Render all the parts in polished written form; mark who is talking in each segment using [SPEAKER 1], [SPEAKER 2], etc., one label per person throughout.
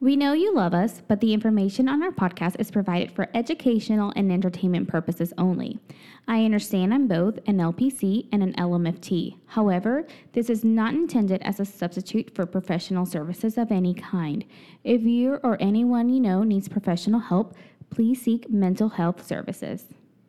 [SPEAKER 1] We know you love us, but the information on our podcast is provided for educational and entertainment purposes only. I understand I'm both an LPC and an LMFT. However, this is not intended as a substitute for professional services of any kind. If you or anyone you know needs professional help, please seek mental health services.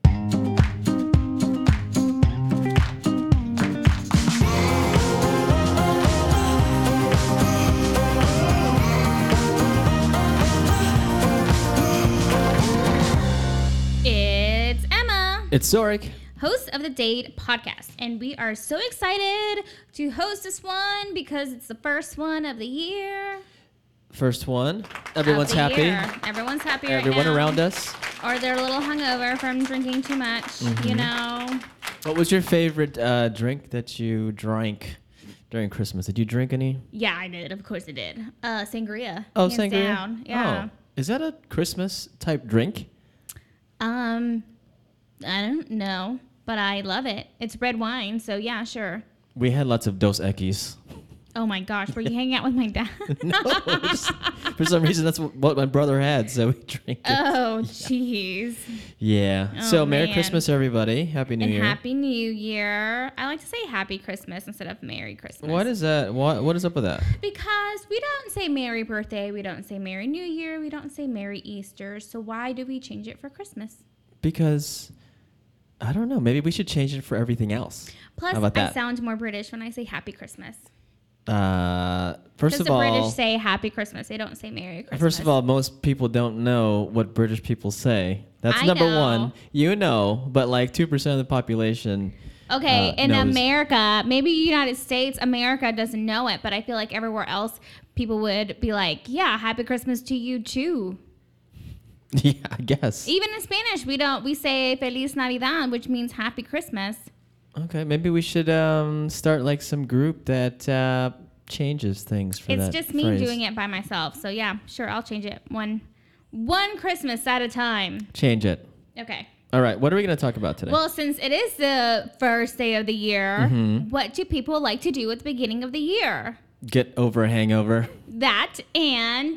[SPEAKER 1] It's Emma.
[SPEAKER 2] It's Zorik.
[SPEAKER 1] Host of the Date podcast, and we are so excited to host this one because it's the first one of the year.
[SPEAKER 2] First one. Everyone's
[SPEAKER 1] Of the
[SPEAKER 2] happy.
[SPEAKER 1] year. Everyone's happy right
[SPEAKER 2] Everyone
[SPEAKER 1] now.
[SPEAKER 2] around us.
[SPEAKER 1] Or they're a little hungover from drinking too much, you know.
[SPEAKER 2] What was your favorite drink that you drank during Christmas? Did you drink any?
[SPEAKER 1] Yeah, I did. Of course I did. Sangria.
[SPEAKER 2] Oh,
[SPEAKER 1] hands
[SPEAKER 2] sangria.
[SPEAKER 1] down. Yeah.
[SPEAKER 2] Oh. Is that a Christmas type drink?
[SPEAKER 1] I don't know, but I love it. It's red wine, so yeah, sure.
[SPEAKER 2] We had lots of Dos Equis.
[SPEAKER 1] Oh my gosh, were you hanging out with my dad?
[SPEAKER 2] No, for some reason that's what my brother had, so we drank it.
[SPEAKER 1] Oh, jeez.
[SPEAKER 2] Yeah.
[SPEAKER 1] Oh,
[SPEAKER 2] So Merry
[SPEAKER 1] man.
[SPEAKER 2] Christmas, everybody. Happy New
[SPEAKER 1] And
[SPEAKER 2] Year.
[SPEAKER 1] Happy New Year. I like to say Happy Christmas instead of Merry Christmas.
[SPEAKER 2] What is that? What is up with that?
[SPEAKER 1] Because we don't say Merry Birthday, we don't say Merry New Year, we don't say Merry Easter. So why do we change it for Christmas?
[SPEAKER 2] Because I don't know. Maybe we should change it for everything else.
[SPEAKER 1] Plus,
[SPEAKER 2] How about
[SPEAKER 1] I
[SPEAKER 2] that?
[SPEAKER 1] sound more British when I say Happy Christmas.
[SPEAKER 2] First
[SPEAKER 1] Because
[SPEAKER 2] of
[SPEAKER 1] the
[SPEAKER 2] all,
[SPEAKER 1] British say Happy Christmas. They don't say Merry Christmas.
[SPEAKER 2] First of all, most people don't know what British people say. That's
[SPEAKER 1] I
[SPEAKER 2] number
[SPEAKER 1] know.
[SPEAKER 2] one. You know, but like 2% of the population.
[SPEAKER 1] Okay, in
[SPEAKER 2] knows.
[SPEAKER 1] America, maybe United States, America doesn't know it, but I feel like everywhere else, people would be like, yeah, Happy Christmas to you too.
[SPEAKER 2] Yeah, I guess.
[SPEAKER 1] Even in Spanish, we say Feliz Navidad, which means Happy Christmas.
[SPEAKER 2] Okay, maybe we should start like some group that changes things for that
[SPEAKER 1] It's just me
[SPEAKER 2] phrase.
[SPEAKER 1] doing it by myself. So yeah, sure, I'll change it one Christmas at a time.
[SPEAKER 2] Change it.
[SPEAKER 1] Okay.
[SPEAKER 2] All right, what are we going to talk about today?
[SPEAKER 1] Well, since it is the first day of the year,
[SPEAKER 2] Mm-hmm.
[SPEAKER 1] what do people like to do at the beginning of the year?
[SPEAKER 2] Get over a hangover.
[SPEAKER 1] That and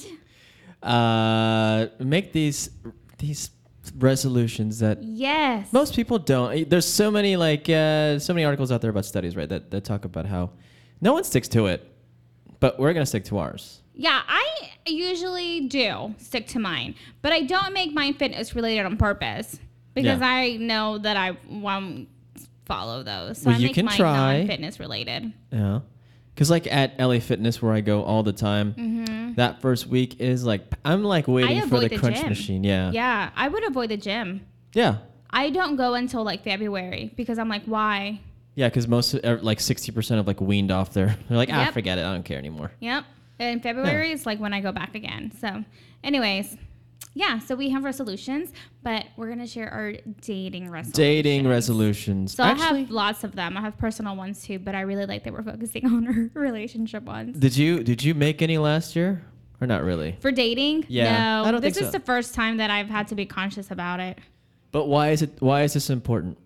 [SPEAKER 2] Make these resolutions that
[SPEAKER 1] yes.
[SPEAKER 2] most people don't. There's so many so many articles out there about studies, right, that talk about how no one sticks to it, but we're gonna stick to ours.
[SPEAKER 1] Yeah, I usually do stick to mine, but I don't make mine fitness related on purpose because
[SPEAKER 2] Yeah.
[SPEAKER 1] I know that I won't follow those. So
[SPEAKER 2] Well,
[SPEAKER 1] I
[SPEAKER 2] you
[SPEAKER 1] make
[SPEAKER 2] can
[SPEAKER 1] mine
[SPEAKER 2] try.
[SPEAKER 1] non-fitness related.
[SPEAKER 2] Yeah, because like at LA Fitness where I go all the time, that first week is like I'm like waiting for
[SPEAKER 1] avoid
[SPEAKER 2] the
[SPEAKER 1] the
[SPEAKER 2] crunch
[SPEAKER 1] gym.
[SPEAKER 2] machine. Yeah.
[SPEAKER 1] Yeah, I would avoid the gym.
[SPEAKER 2] Yeah.
[SPEAKER 1] I don't go until like February because I'm like, why?
[SPEAKER 2] Yeah, because most like 60% of like weaned off there. They're like,
[SPEAKER 1] Yep.
[SPEAKER 2] forget it, I don't care anymore.
[SPEAKER 1] Yep. And February is like when I go back again. So, anyways, yeah. So we have resolutions, but we're gonna share our dating resolutions.
[SPEAKER 2] Dating resolutions.
[SPEAKER 1] So I
[SPEAKER 2] Actually,
[SPEAKER 1] have lots of them. I have personal ones too, but I really like that we're focusing on our relationship ones.
[SPEAKER 2] did you make any last year or not really?
[SPEAKER 1] For dating?
[SPEAKER 2] Yeah,
[SPEAKER 1] No.
[SPEAKER 2] I don't
[SPEAKER 1] This
[SPEAKER 2] think
[SPEAKER 1] is
[SPEAKER 2] so.
[SPEAKER 1] the first time that I've had to be conscious about it.
[SPEAKER 2] But why is this important?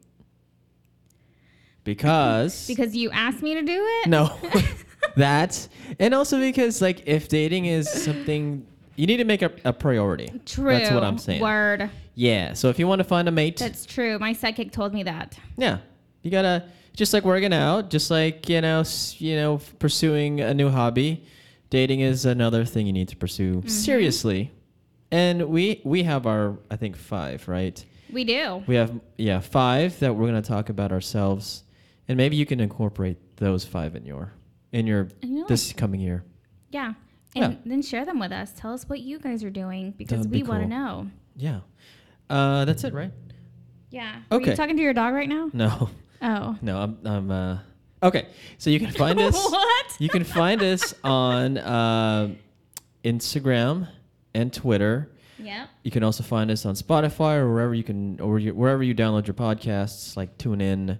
[SPEAKER 2] Because
[SPEAKER 1] Because you asked me to do it?
[SPEAKER 2] no, that, and also because like if dating is something you need to make a priority.
[SPEAKER 1] True.
[SPEAKER 2] That's what I'm saying.
[SPEAKER 1] Word.
[SPEAKER 2] Yeah. So if you want to find a mate,
[SPEAKER 1] That's true. My psychic told me that.
[SPEAKER 2] yeah, you gotta just like working out, just like pursuing a new hobby. Dating is another thing you need to pursue seriously. And we have our I think 5, right?
[SPEAKER 1] We do.
[SPEAKER 2] We have 5 that we're gonna talk about ourselves, and maybe you can incorporate those 5 in your this coming year.
[SPEAKER 1] Yeah. And
[SPEAKER 2] Yeah.
[SPEAKER 1] then share them with us. Tell us what you guys are doing because
[SPEAKER 2] That'd be
[SPEAKER 1] we want to
[SPEAKER 2] cool.
[SPEAKER 1] know.
[SPEAKER 2] Yeah. That's it, right?
[SPEAKER 1] Yeah. Are
[SPEAKER 2] Okay.
[SPEAKER 1] you talking to your dog right now?
[SPEAKER 2] No.
[SPEAKER 1] Oh.
[SPEAKER 2] No, I'm okay. So you can find us
[SPEAKER 1] What?
[SPEAKER 2] You can find us on Instagram and Twitter.
[SPEAKER 1] Yep.
[SPEAKER 2] You can also find us on Spotify or wherever you download your podcasts, like TuneIn,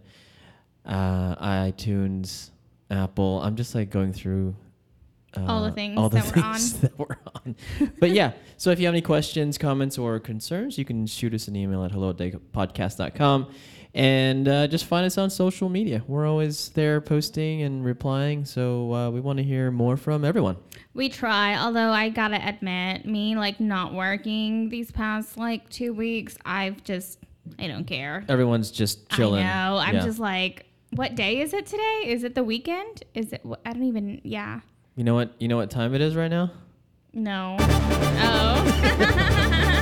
[SPEAKER 2] iTunes, Apple. I'm just like going through
[SPEAKER 1] All the things
[SPEAKER 2] that we're on. But yeah, so if you have any questions, comments, or concerns, you can shoot us an email at hello@podcast.com. And just find us on social media. We're always there posting and replying. So we want to hear more from everyone.
[SPEAKER 1] We try, although I gotta admit, me like not working these past like 2 weeks, I don't care.
[SPEAKER 2] Everyone's just chilling.
[SPEAKER 1] I know. I'm just like, what day is it today? Is it the weekend? Is it? I don't even. Yeah.
[SPEAKER 2] You know what? You know what time it is right now?
[SPEAKER 1] No. Oh.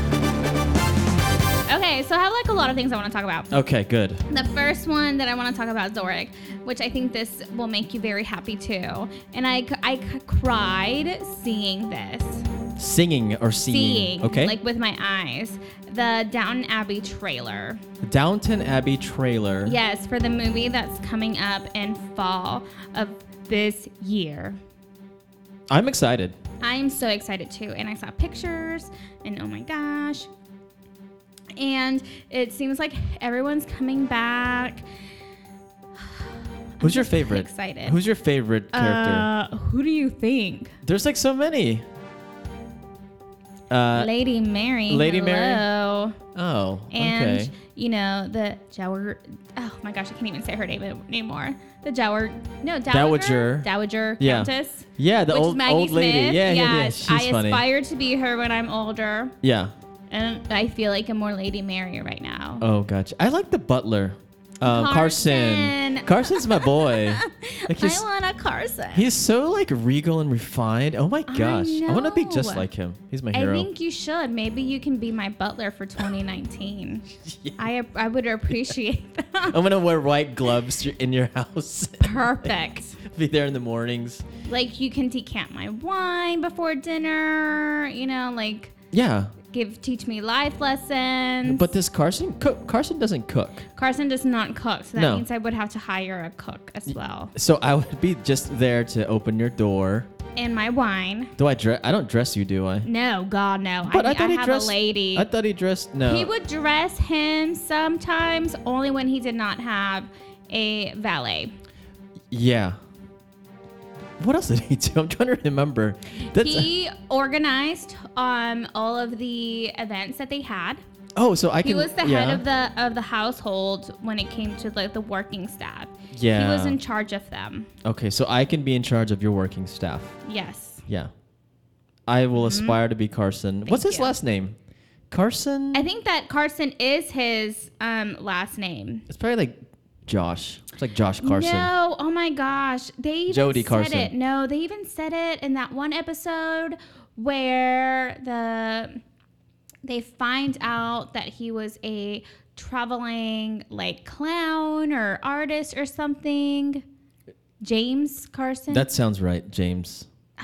[SPEAKER 1] Okay, so I have like a lot of things I want to talk about.
[SPEAKER 2] Okay, good.
[SPEAKER 1] The first one that I want to talk about is Zorik, which I think this will make you very happy too. And I cried seeing this.
[SPEAKER 2] Singing or seeing? Okay.
[SPEAKER 1] Like with my eyes. The Downton Abbey trailer.
[SPEAKER 2] Downton Abbey trailer.
[SPEAKER 1] Yes, for the movie that's coming up in fall of this year.
[SPEAKER 2] I'm excited.
[SPEAKER 1] I'm so excited too. And I saw pictures and oh my gosh. And it seems like everyone's coming back.
[SPEAKER 2] Who's your favorite?
[SPEAKER 1] Excited.
[SPEAKER 2] Who's your favorite character?
[SPEAKER 1] Who do you think?
[SPEAKER 2] There's like so many.
[SPEAKER 1] Lady Mary.
[SPEAKER 2] Lady Mary?
[SPEAKER 1] Hello.
[SPEAKER 2] Oh,
[SPEAKER 1] And,
[SPEAKER 2] okay.
[SPEAKER 1] you know, the Dowager. Oh my gosh, I can't even say her name anymore. The Dowager. Dowager
[SPEAKER 2] Yeah.
[SPEAKER 1] Countess.
[SPEAKER 2] Yeah, the
[SPEAKER 1] which is
[SPEAKER 2] old
[SPEAKER 1] Maggie
[SPEAKER 2] lady.
[SPEAKER 1] Smith.
[SPEAKER 2] Yeah.
[SPEAKER 1] Yes,
[SPEAKER 2] She's
[SPEAKER 1] I
[SPEAKER 2] funny.
[SPEAKER 1] aspire to be her when I'm older.
[SPEAKER 2] Yeah.
[SPEAKER 1] And I feel like I'm more Lady Mary right now.
[SPEAKER 2] Oh, gotcha. I like the butler. Carson. Carson's my boy. Like
[SPEAKER 1] I want a Carson.
[SPEAKER 2] He's so like regal and refined. Oh my gosh. I want to be just
[SPEAKER 1] know.
[SPEAKER 2] like him. He's my hero.
[SPEAKER 1] I think you should. Maybe you can be my butler for 2019.
[SPEAKER 2] Yeah.
[SPEAKER 1] I would appreciate that.
[SPEAKER 2] I'm going to wear white gloves in your house.
[SPEAKER 1] Perfect.
[SPEAKER 2] Be there in the mornings.
[SPEAKER 1] Like you can decant my wine before dinner, you know, like
[SPEAKER 2] Yeah.
[SPEAKER 1] teach me life lessons.
[SPEAKER 2] But this Carson doesn't cook.
[SPEAKER 1] Carson does not cook, so that
[SPEAKER 2] No.
[SPEAKER 1] means I would have to hire a cook as well.
[SPEAKER 2] So I would be just there to open your door.
[SPEAKER 1] And my wine.
[SPEAKER 2] Do I dress? I don't dress you, do I?
[SPEAKER 1] No, God, no.
[SPEAKER 2] But
[SPEAKER 1] I
[SPEAKER 2] thought he
[SPEAKER 1] have
[SPEAKER 2] dressed,
[SPEAKER 1] a lady.
[SPEAKER 2] I thought he dressed. No.
[SPEAKER 1] He would dress him sometimes, only when he did not have a valet.
[SPEAKER 2] Yeah. What else did he do? I'm trying to remember.
[SPEAKER 1] He organized all of the events that they had.
[SPEAKER 2] Oh, so I can.
[SPEAKER 1] He was the head of the household when it came to like the working staff.
[SPEAKER 2] Yeah.
[SPEAKER 1] He was in charge of them.
[SPEAKER 2] Okay, so I can be in charge of your working staff.
[SPEAKER 1] Yes.
[SPEAKER 2] Yeah. I will aspire to be Carson. What's his
[SPEAKER 1] you.
[SPEAKER 2] last name? Carson?
[SPEAKER 1] I think that Carson is his last name.
[SPEAKER 2] It's probably like Josh. It's like Josh Carson.
[SPEAKER 1] No, oh my gosh. They even
[SPEAKER 2] Jody
[SPEAKER 1] said
[SPEAKER 2] Carson.
[SPEAKER 1] it. No, they even said it in that one episode where they find out that he was a traveling like clown or artist or something. James Carson.
[SPEAKER 2] That sounds right, James.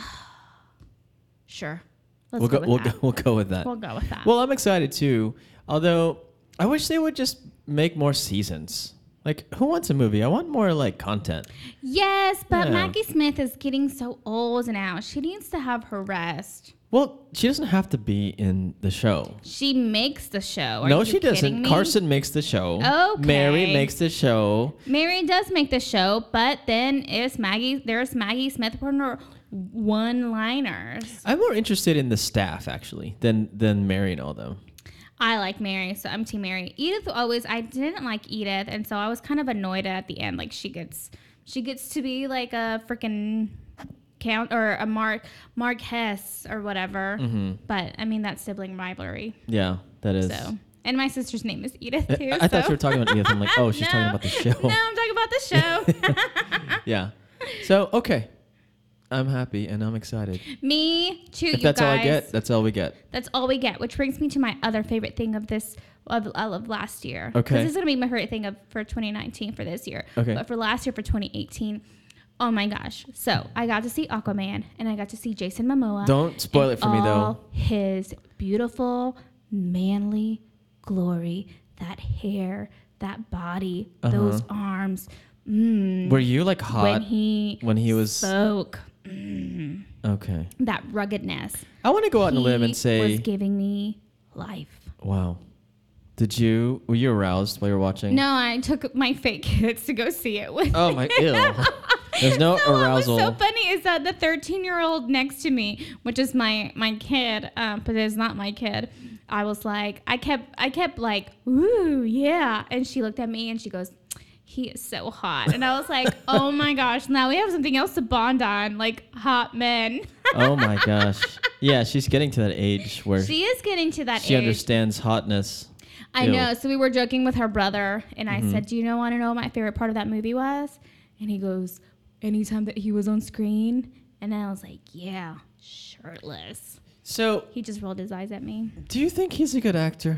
[SPEAKER 1] Sure.
[SPEAKER 2] We'll go with that.
[SPEAKER 1] We'll go with that.
[SPEAKER 2] Well, I'm excited too. Although I wish they would just make more seasons. Like, who wants a movie? I want more like content.
[SPEAKER 1] Yes, but
[SPEAKER 2] Yeah.
[SPEAKER 1] Maggie Smith is getting so old now. She needs to have her rest.
[SPEAKER 2] Well, she doesn't have to be in the show.
[SPEAKER 1] She makes the show. Are
[SPEAKER 2] No,
[SPEAKER 1] you
[SPEAKER 2] she
[SPEAKER 1] kidding
[SPEAKER 2] doesn't.
[SPEAKER 1] me?
[SPEAKER 2] Carson makes the show.
[SPEAKER 1] Okay.
[SPEAKER 2] Mary makes the show.
[SPEAKER 1] Mary does make the show, but then there's Maggie Smith with her one-liners.
[SPEAKER 2] I'm more interested in the staff actually than Mary and all them.
[SPEAKER 1] I like Mary, so I'm Team Mary. I didn't like Edith, and so I was kind of annoyed at the end. Like she gets to be like a freaking count or a Mark Hess or whatever.
[SPEAKER 2] Mm-hmm.
[SPEAKER 1] But I mean that's sibling rivalry.
[SPEAKER 2] Yeah, that is.
[SPEAKER 1] So, and my sister's name is Edith too.
[SPEAKER 2] I thought you were talking about Edith. I'm like, oh, she's talking about the show.
[SPEAKER 1] No, I'm talking about the show.
[SPEAKER 2] Yeah. So okay, I'm happy and I'm excited.
[SPEAKER 1] Me too.
[SPEAKER 2] If
[SPEAKER 1] you
[SPEAKER 2] that's
[SPEAKER 1] guys.
[SPEAKER 2] all I get, that's all we get.
[SPEAKER 1] That's all we get, which brings me to my other favorite thing of last year.
[SPEAKER 2] Okay.
[SPEAKER 1] Because this is gonna be my favorite thing for 2019 for this year.
[SPEAKER 2] Okay.
[SPEAKER 1] But for last year, for 2018, oh my gosh! So I got to see Aquaman, and I got to see Jason Momoa.
[SPEAKER 2] Don't spoil it for me, though.
[SPEAKER 1] All his beautiful, manly glory, that hair, that body, those arms.
[SPEAKER 2] Were you like hot
[SPEAKER 1] when he
[SPEAKER 2] was
[SPEAKER 1] spoke?
[SPEAKER 2] Okay.
[SPEAKER 1] That ruggedness.
[SPEAKER 2] I want to go out and live and
[SPEAKER 1] He
[SPEAKER 2] say,
[SPEAKER 1] was giving me life.
[SPEAKER 2] wow. Were you aroused while you were watching?
[SPEAKER 1] No, I took my fake kids to go see it with
[SPEAKER 2] Oh
[SPEAKER 1] me.
[SPEAKER 2] my, ew. There's no arousal.
[SPEAKER 1] What was so funny is that the 13-year-old next to me, which is my kid, but it's not my kid, I was like, I kept like, ooh, yeah. And she looked at me and she goes, he is so hot. And I was like, oh my gosh, now we have something else to bond on, like hot men.
[SPEAKER 2] Oh my gosh. Yeah, she's getting to that age where
[SPEAKER 1] She is getting to that age.
[SPEAKER 2] she understands hotness.
[SPEAKER 1] I
[SPEAKER 2] Ew.
[SPEAKER 1] know. So we were joking with her brother, and I said, do you want to know what my favorite part of that movie was? And he goes, anytime that he was on screen. And I was like, yeah, shirtless.
[SPEAKER 2] So,
[SPEAKER 1] He just rolled his eyes at me.
[SPEAKER 2] do you think he's a good actor?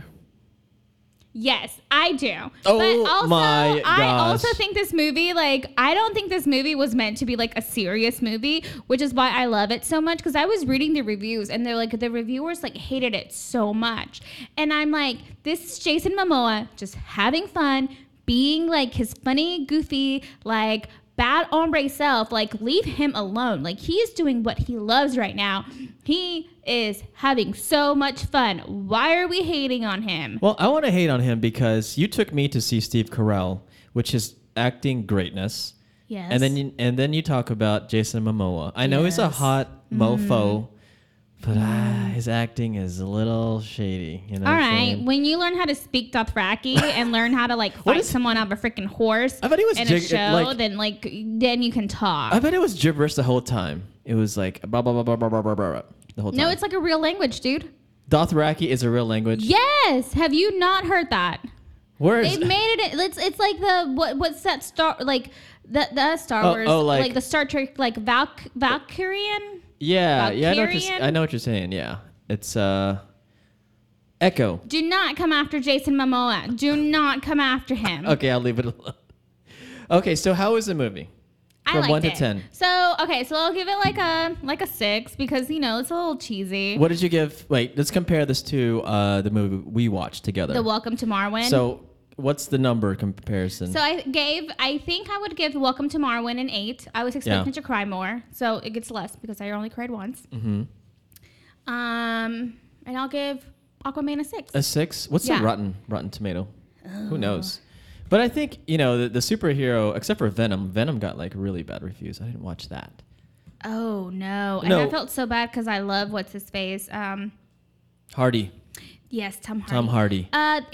[SPEAKER 1] Yes, I do.
[SPEAKER 2] Oh
[SPEAKER 1] but also,
[SPEAKER 2] my
[SPEAKER 1] I also
[SPEAKER 2] gosh.
[SPEAKER 1] think this movie, like, I don't think this movie was meant to be like a serious movie, which is why I love it so much. Because I was reading the reviews, and they're like, the reviewers like hated it so much, and I'm like, this is Jason Momoa just having fun, being like his funny, goofy, like bad hombre self. Like, leave him alone. Like, he is doing what he loves right now. He is having so much fun. Why are we hating on him?
[SPEAKER 2] Well, I want to hate on him because you took me to see Steve Carell, which is acting greatness.
[SPEAKER 1] Yes.
[SPEAKER 2] And then you talk about Jason Momoa. I know he's a
[SPEAKER 1] Yes.
[SPEAKER 2] hot mofo, but his acting is a little shady. You know
[SPEAKER 1] All
[SPEAKER 2] what I'm
[SPEAKER 1] right,
[SPEAKER 2] saying?
[SPEAKER 1] when you learn how to speak Dothraki and learn how to like fight someone off a freaking horse
[SPEAKER 2] I bet he was
[SPEAKER 1] in a
[SPEAKER 2] jig-
[SPEAKER 1] show,
[SPEAKER 2] like-
[SPEAKER 1] then you can talk.
[SPEAKER 2] I bet it was gibberish the whole time. It was like blah blah blah blah blah blah blah blah the whole time.
[SPEAKER 1] No, it's like a real language, dude.
[SPEAKER 2] Dothraki is a real language.
[SPEAKER 1] Yes, have you not heard that?
[SPEAKER 2] Where is
[SPEAKER 1] They've made it. It's like the what's that Star like the Star
[SPEAKER 2] Oh,
[SPEAKER 1] Wars
[SPEAKER 2] oh, like-
[SPEAKER 1] the Star Trek like Valkyrian.
[SPEAKER 2] Yeah, I know
[SPEAKER 1] Valkyrian?
[SPEAKER 2] what you're saying. Yeah, it's Echo.
[SPEAKER 1] Do not come after Jason Momoa. Do not come after him.
[SPEAKER 2] Okay, I'll leave it alone. Okay, so how was the movie?
[SPEAKER 1] I
[SPEAKER 2] From
[SPEAKER 1] liked
[SPEAKER 2] 1 to
[SPEAKER 1] it.
[SPEAKER 2] 10.
[SPEAKER 1] So okay, so I'll give it like a 6 because you know it's a little cheesy.
[SPEAKER 2] What did you give? Wait, let's compare this to the movie we watched together.
[SPEAKER 1] The Welcome to Marwin.
[SPEAKER 2] So, what's the number comparison?
[SPEAKER 1] So I think I would give Welcome to Marwin an 8. I was expecting
[SPEAKER 2] Yeah.
[SPEAKER 1] to cry more, so it gets less because I only cried once.
[SPEAKER 2] Mm-hmm.
[SPEAKER 1] And I'll give Aquaman a 6.
[SPEAKER 2] A 6? What's
[SPEAKER 1] Yeah.
[SPEAKER 2] the Rotten Tomato? Who knows? But I think, you know, the superhero, except for Venom got like really bad reviews. I didn't watch that.
[SPEAKER 1] Oh no. And
[SPEAKER 2] No.
[SPEAKER 1] I felt so bad because I love what's his face.
[SPEAKER 2] Hardy.
[SPEAKER 1] Yes, Tom Hardy.
[SPEAKER 2] Tom Hardy.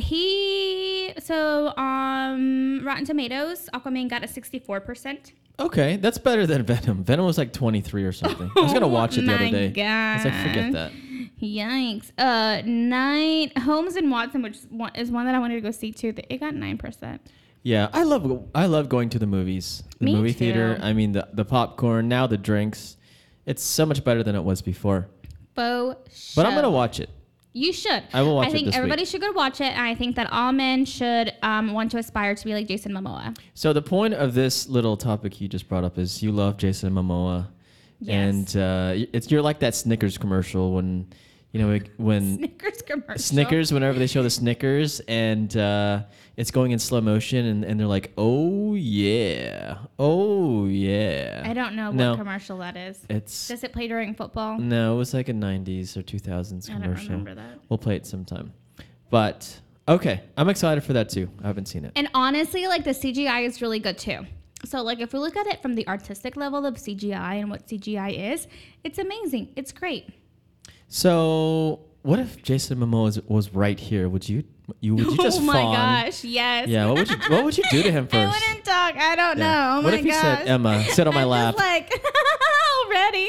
[SPEAKER 1] Rotten Tomatoes, Aquaman got a 64%.
[SPEAKER 2] Okay, that's better than Venom. Venom was like 23 or something. I was going to watch it the other day. I was like, forget that.
[SPEAKER 1] Yikes. Holmes and Watson, which is one that I wanted to go see too. It got 9%.
[SPEAKER 2] Yeah, I love going to the movies. The
[SPEAKER 1] Me
[SPEAKER 2] movie
[SPEAKER 1] too.
[SPEAKER 2] theater. I mean, the popcorn, now the drinks. It's so much better than it was before.
[SPEAKER 1] But
[SPEAKER 2] But I'm going to watch it.
[SPEAKER 1] You should.
[SPEAKER 2] I will watch
[SPEAKER 1] I
[SPEAKER 2] it
[SPEAKER 1] think
[SPEAKER 2] this
[SPEAKER 1] everybody
[SPEAKER 2] week.
[SPEAKER 1] should go watch it, and I think that all men should want to aspire to be like Jason Momoa.
[SPEAKER 2] So the point of this little topic you just brought up is you love Jason Momoa.
[SPEAKER 1] Yes.
[SPEAKER 2] And you're like that Snickers commercial when, you know, when
[SPEAKER 1] Snickers commercial.
[SPEAKER 2] Snickers, whenever they show the Snickers and it's going in slow motion and they're like, oh yeah.
[SPEAKER 1] I don't know what
[SPEAKER 2] No.
[SPEAKER 1] commercial that is.
[SPEAKER 2] It's
[SPEAKER 1] Does it play during football?
[SPEAKER 2] no, it was like a 90s or 2000s
[SPEAKER 1] I don't
[SPEAKER 2] commercial.
[SPEAKER 1] remember that.
[SPEAKER 2] We'll play it sometime. But okay, I'm excited for that too. I haven't seen it.
[SPEAKER 1] And honestly, like the CGI is really good too. So like if we look at it from the artistic level of CGI and what CGI is, it's amazing. It's great.
[SPEAKER 2] So, what if Jason Momoa was right here? Would you just
[SPEAKER 1] oh my
[SPEAKER 2] fawn?
[SPEAKER 1] gosh, yes.
[SPEAKER 2] Yeah, what would you do to him
[SPEAKER 1] I
[SPEAKER 2] first?
[SPEAKER 1] wouldn't talk. I don't
[SPEAKER 2] Yeah.
[SPEAKER 1] know. Oh
[SPEAKER 2] What
[SPEAKER 1] my
[SPEAKER 2] if he
[SPEAKER 1] gosh.
[SPEAKER 2] said, Emma, sit on my
[SPEAKER 1] I'm
[SPEAKER 2] lap?
[SPEAKER 1] Just like already.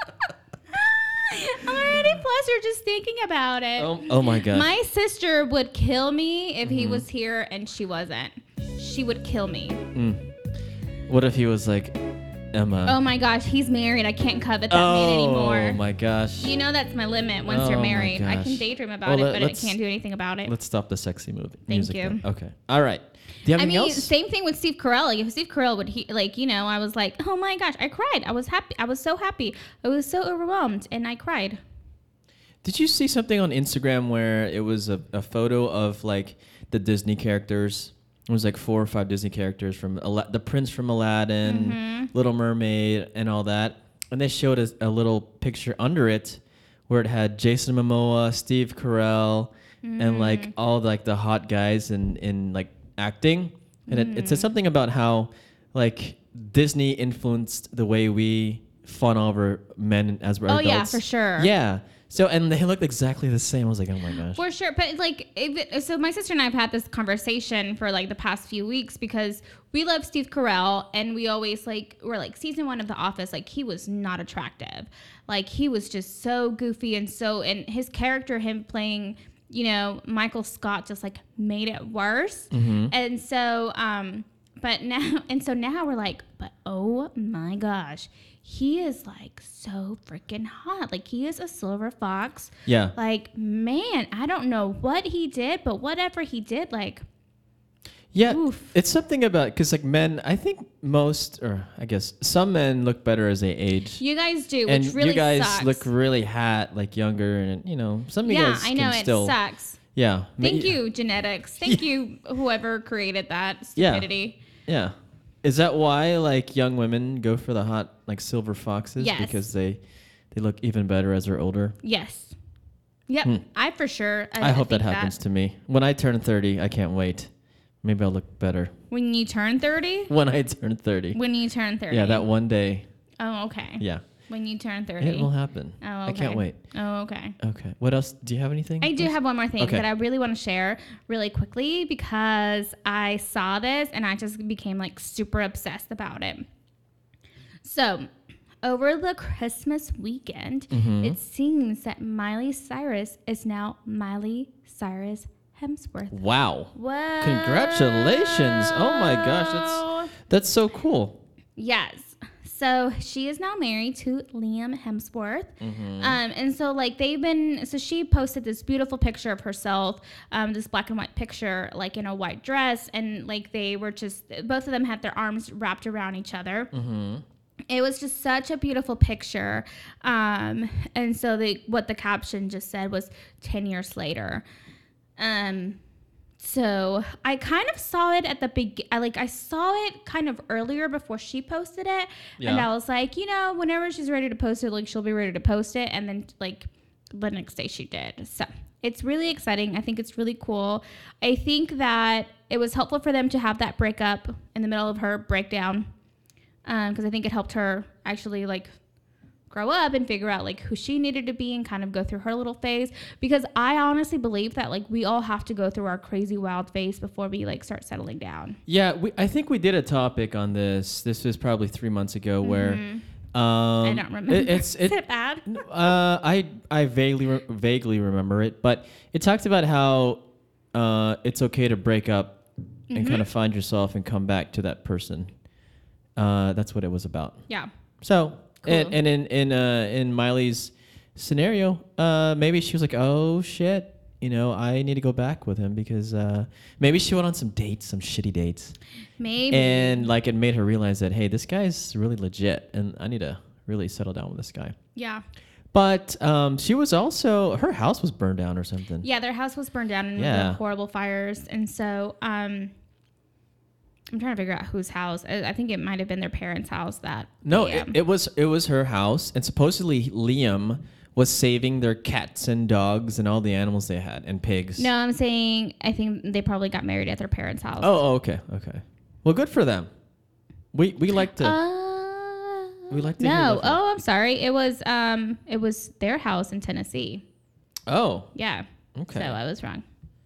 [SPEAKER 1] Already. Plus, you're just thinking about it.
[SPEAKER 2] Oh my god.
[SPEAKER 1] My sister would kill me if he was here and she wasn't. She would kill me.
[SPEAKER 2] What if he was like, Emma?
[SPEAKER 1] Oh my gosh, he's married. I can't covet that man anymore.
[SPEAKER 2] Oh my gosh.
[SPEAKER 1] You know that's my limit once
[SPEAKER 2] Oh
[SPEAKER 1] you're
[SPEAKER 2] my
[SPEAKER 1] married. I can
[SPEAKER 2] gosh.
[SPEAKER 1] daydream about
[SPEAKER 2] Well,
[SPEAKER 1] it, but I
[SPEAKER 2] let's-
[SPEAKER 1] can't do anything about it.
[SPEAKER 2] Let's stop the sexy movie.
[SPEAKER 1] Thank
[SPEAKER 2] music
[SPEAKER 1] you.
[SPEAKER 2] then. Okay. All right. Do you have
[SPEAKER 1] I
[SPEAKER 2] anything
[SPEAKER 1] mean,
[SPEAKER 2] else?
[SPEAKER 1] same thing with Steve Carell. Like, if Steve Carell would, I was like, oh my gosh, I cried. I was happy. I was so happy. I was so overwhelmed, and I cried.
[SPEAKER 2] Did you see something on Instagram where it was a photo of like the Disney characters? It was like 4 or 5 Disney characters from the Prince from Aladdin,
[SPEAKER 1] Mm-hmm.
[SPEAKER 2] Little Mermaid, and all that. And they showed us a little picture under it where it had Jason Momoa, Steve Carell, and like all like the hot guys in like acting. And it said something about how like Disney influenced the way we fawn over men as we're
[SPEAKER 1] Oh
[SPEAKER 2] adults.
[SPEAKER 1] yeah, for sure.
[SPEAKER 2] Yeah. So, and they looked exactly the same. I was like, oh my gosh.
[SPEAKER 1] For sure. But like, so my sister and I have had this conversation for like the past few weeks because we love Steve Carell and we always like, we're like season 1 of The Office, like he was not attractive. Like he was just so goofy and his character, him playing, you know, Michael Scott just like made it worse.
[SPEAKER 2] Mm-hmm.
[SPEAKER 1] And so, now we're like, but oh my gosh, he is like so freaking hot. Like he is a silver fox.
[SPEAKER 2] Yeah.
[SPEAKER 1] Like, man, I don't know what he did, but whatever he did, like,
[SPEAKER 2] yeah,
[SPEAKER 1] oof.
[SPEAKER 2] It's something about, because like men, I think I guess some men look better as they age.
[SPEAKER 1] You guys do,
[SPEAKER 2] and
[SPEAKER 1] which really
[SPEAKER 2] you guys
[SPEAKER 1] sucks.
[SPEAKER 2] look really hot, like younger, and you know, some of you guys
[SPEAKER 1] I know,
[SPEAKER 2] can
[SPEAKER 1] it
[SPEAKER 2] still,
[SPEAKER 1] sucks.
[SPEAKER 2] Yeah.
[SPEAKER 1] Thank you, genetics. Thank you, whoever created that stupidity.
[SPEAKER 2] Yeah. Is that why like young women go for the hot like silver foxes?
[SPEAKER 1] Yes.
[SPEAKER 2] Because they look even better as they're older?
[SPEAKER 1] Yes. Yep. I for sure.
[SPEAKER 2] I hope that happens to me. When I turn 30, I can't wait. Maybe I'll look better.
[SPEAKER 1] When you turn 30?
[SPEAKER 2] When I turn 30.
[SPEAKER 1] When you turn 30.
[SPEAKER 2] Yeah, that one day.
[SPEAKER 1] Oh, okay.
[SPEAKER 2] Yeah.
[SPEAKER 1] When you turn 30.
[SPEAKER 2] It will happen.
[SPEAKER 1] Oh, okay.
[SPEAKER 2] I can't wait.
[SPEAKER 1] Oh, okay.
[SPEAKER 2] Okay. What else? Do you have anything?
[SPEAKER 1] I do have one more thing
[SPEAKER 2] Okay.
[SPEAKER 1] that I really want to share really quickly because I saw this and I just became like super obsessed about it. So, over the Christmas weekend, it seems that Miley Cyrus is now Miley Cyrus Hemsworth.
[SPEAKER 2] Wow.
[SPEAKER 1] Whoa.
[SPEAKER 2] Congratulations. Oh my gosh. That's so cool.
[SPEAKER 1] Yes. So she is now married to Liam Hemsworth. And so like she posted this beautiful picture of herself, this black and white picture, like in a white dress. And like they were both of them had their arms wrapped around each other. It was just such a beautiful picture. And so what the caption just said was 10 years later. So I kind of saw it at the I saw it kind of earlier before she posted it.
[SPEAKER 2] Yeah.
[SPEAKER 1] And I was like, you know, whenever she's ready to post it, like she'll be ready to post it. And then like the next day she did. So it's really exciting. I think it's really cool. I think that it was helpful for them to have that breakup in the middle of her breakdown. Because I think it helped her actually like grow up and figure out like who she needed to be and kind of go through her little phase, because I honestly believe that like we all have to go through our crazy wild phase before we like start settling down.
[SPEAKER 2] Yeah, I think we did a topic on this. This was probably 3 months ago where
[SPEAKER 1] I don't remember. Is it bad?
[SPEAKER 2] I vaguely remember it, but it talked about how it's okay to break up and kind of find yourself and come back to that person. That's what it was about.
[SPEAKER 1] Yeah.
[SPEAKER 2] So,
[SPEAKER 1] cool.
[SPEAKER 2] and in Miley's scenario, maybe she was like, oh shit, you know, I need to go back with him because maybe she went on some dates, some shitty dates.
[SPEAKER 1] Maybe.
[SPEAKER 2] And like it made her realize that, hey, this guy's really legit and I need to really settle down with this guy.
[SPEAKER 1] Yeah.
[SPEAKER 2] But she was also, her house was burned down or something.
[SPEAKER 1] Yeah, their house was burned down in the horrible fires. And so I'm trying to figure out whose house. I think it might have been their parents' house that.
[SPEAKER 2] No, it was her house. And supposedly Liam was saving their cats and dogs and all the animals they had and pigs.
[SPEAKER 1] No, I'm saying I think they probably got married at their parents' house.
[SPEAKER 2] Oh, okay. Well, good for them. We like to... we like to hear
[SPEAKER 1] No.
[SPEAKER 2] that.
[SPEAKER 1] Oh, I'm sorry. It was their house in Tennessee.
[SPEAKER 2] Oh.
[SPEAKER 1] Yeah.
[SPEAKER 2] Okay.
[SPEAKER 1] So I was wrong.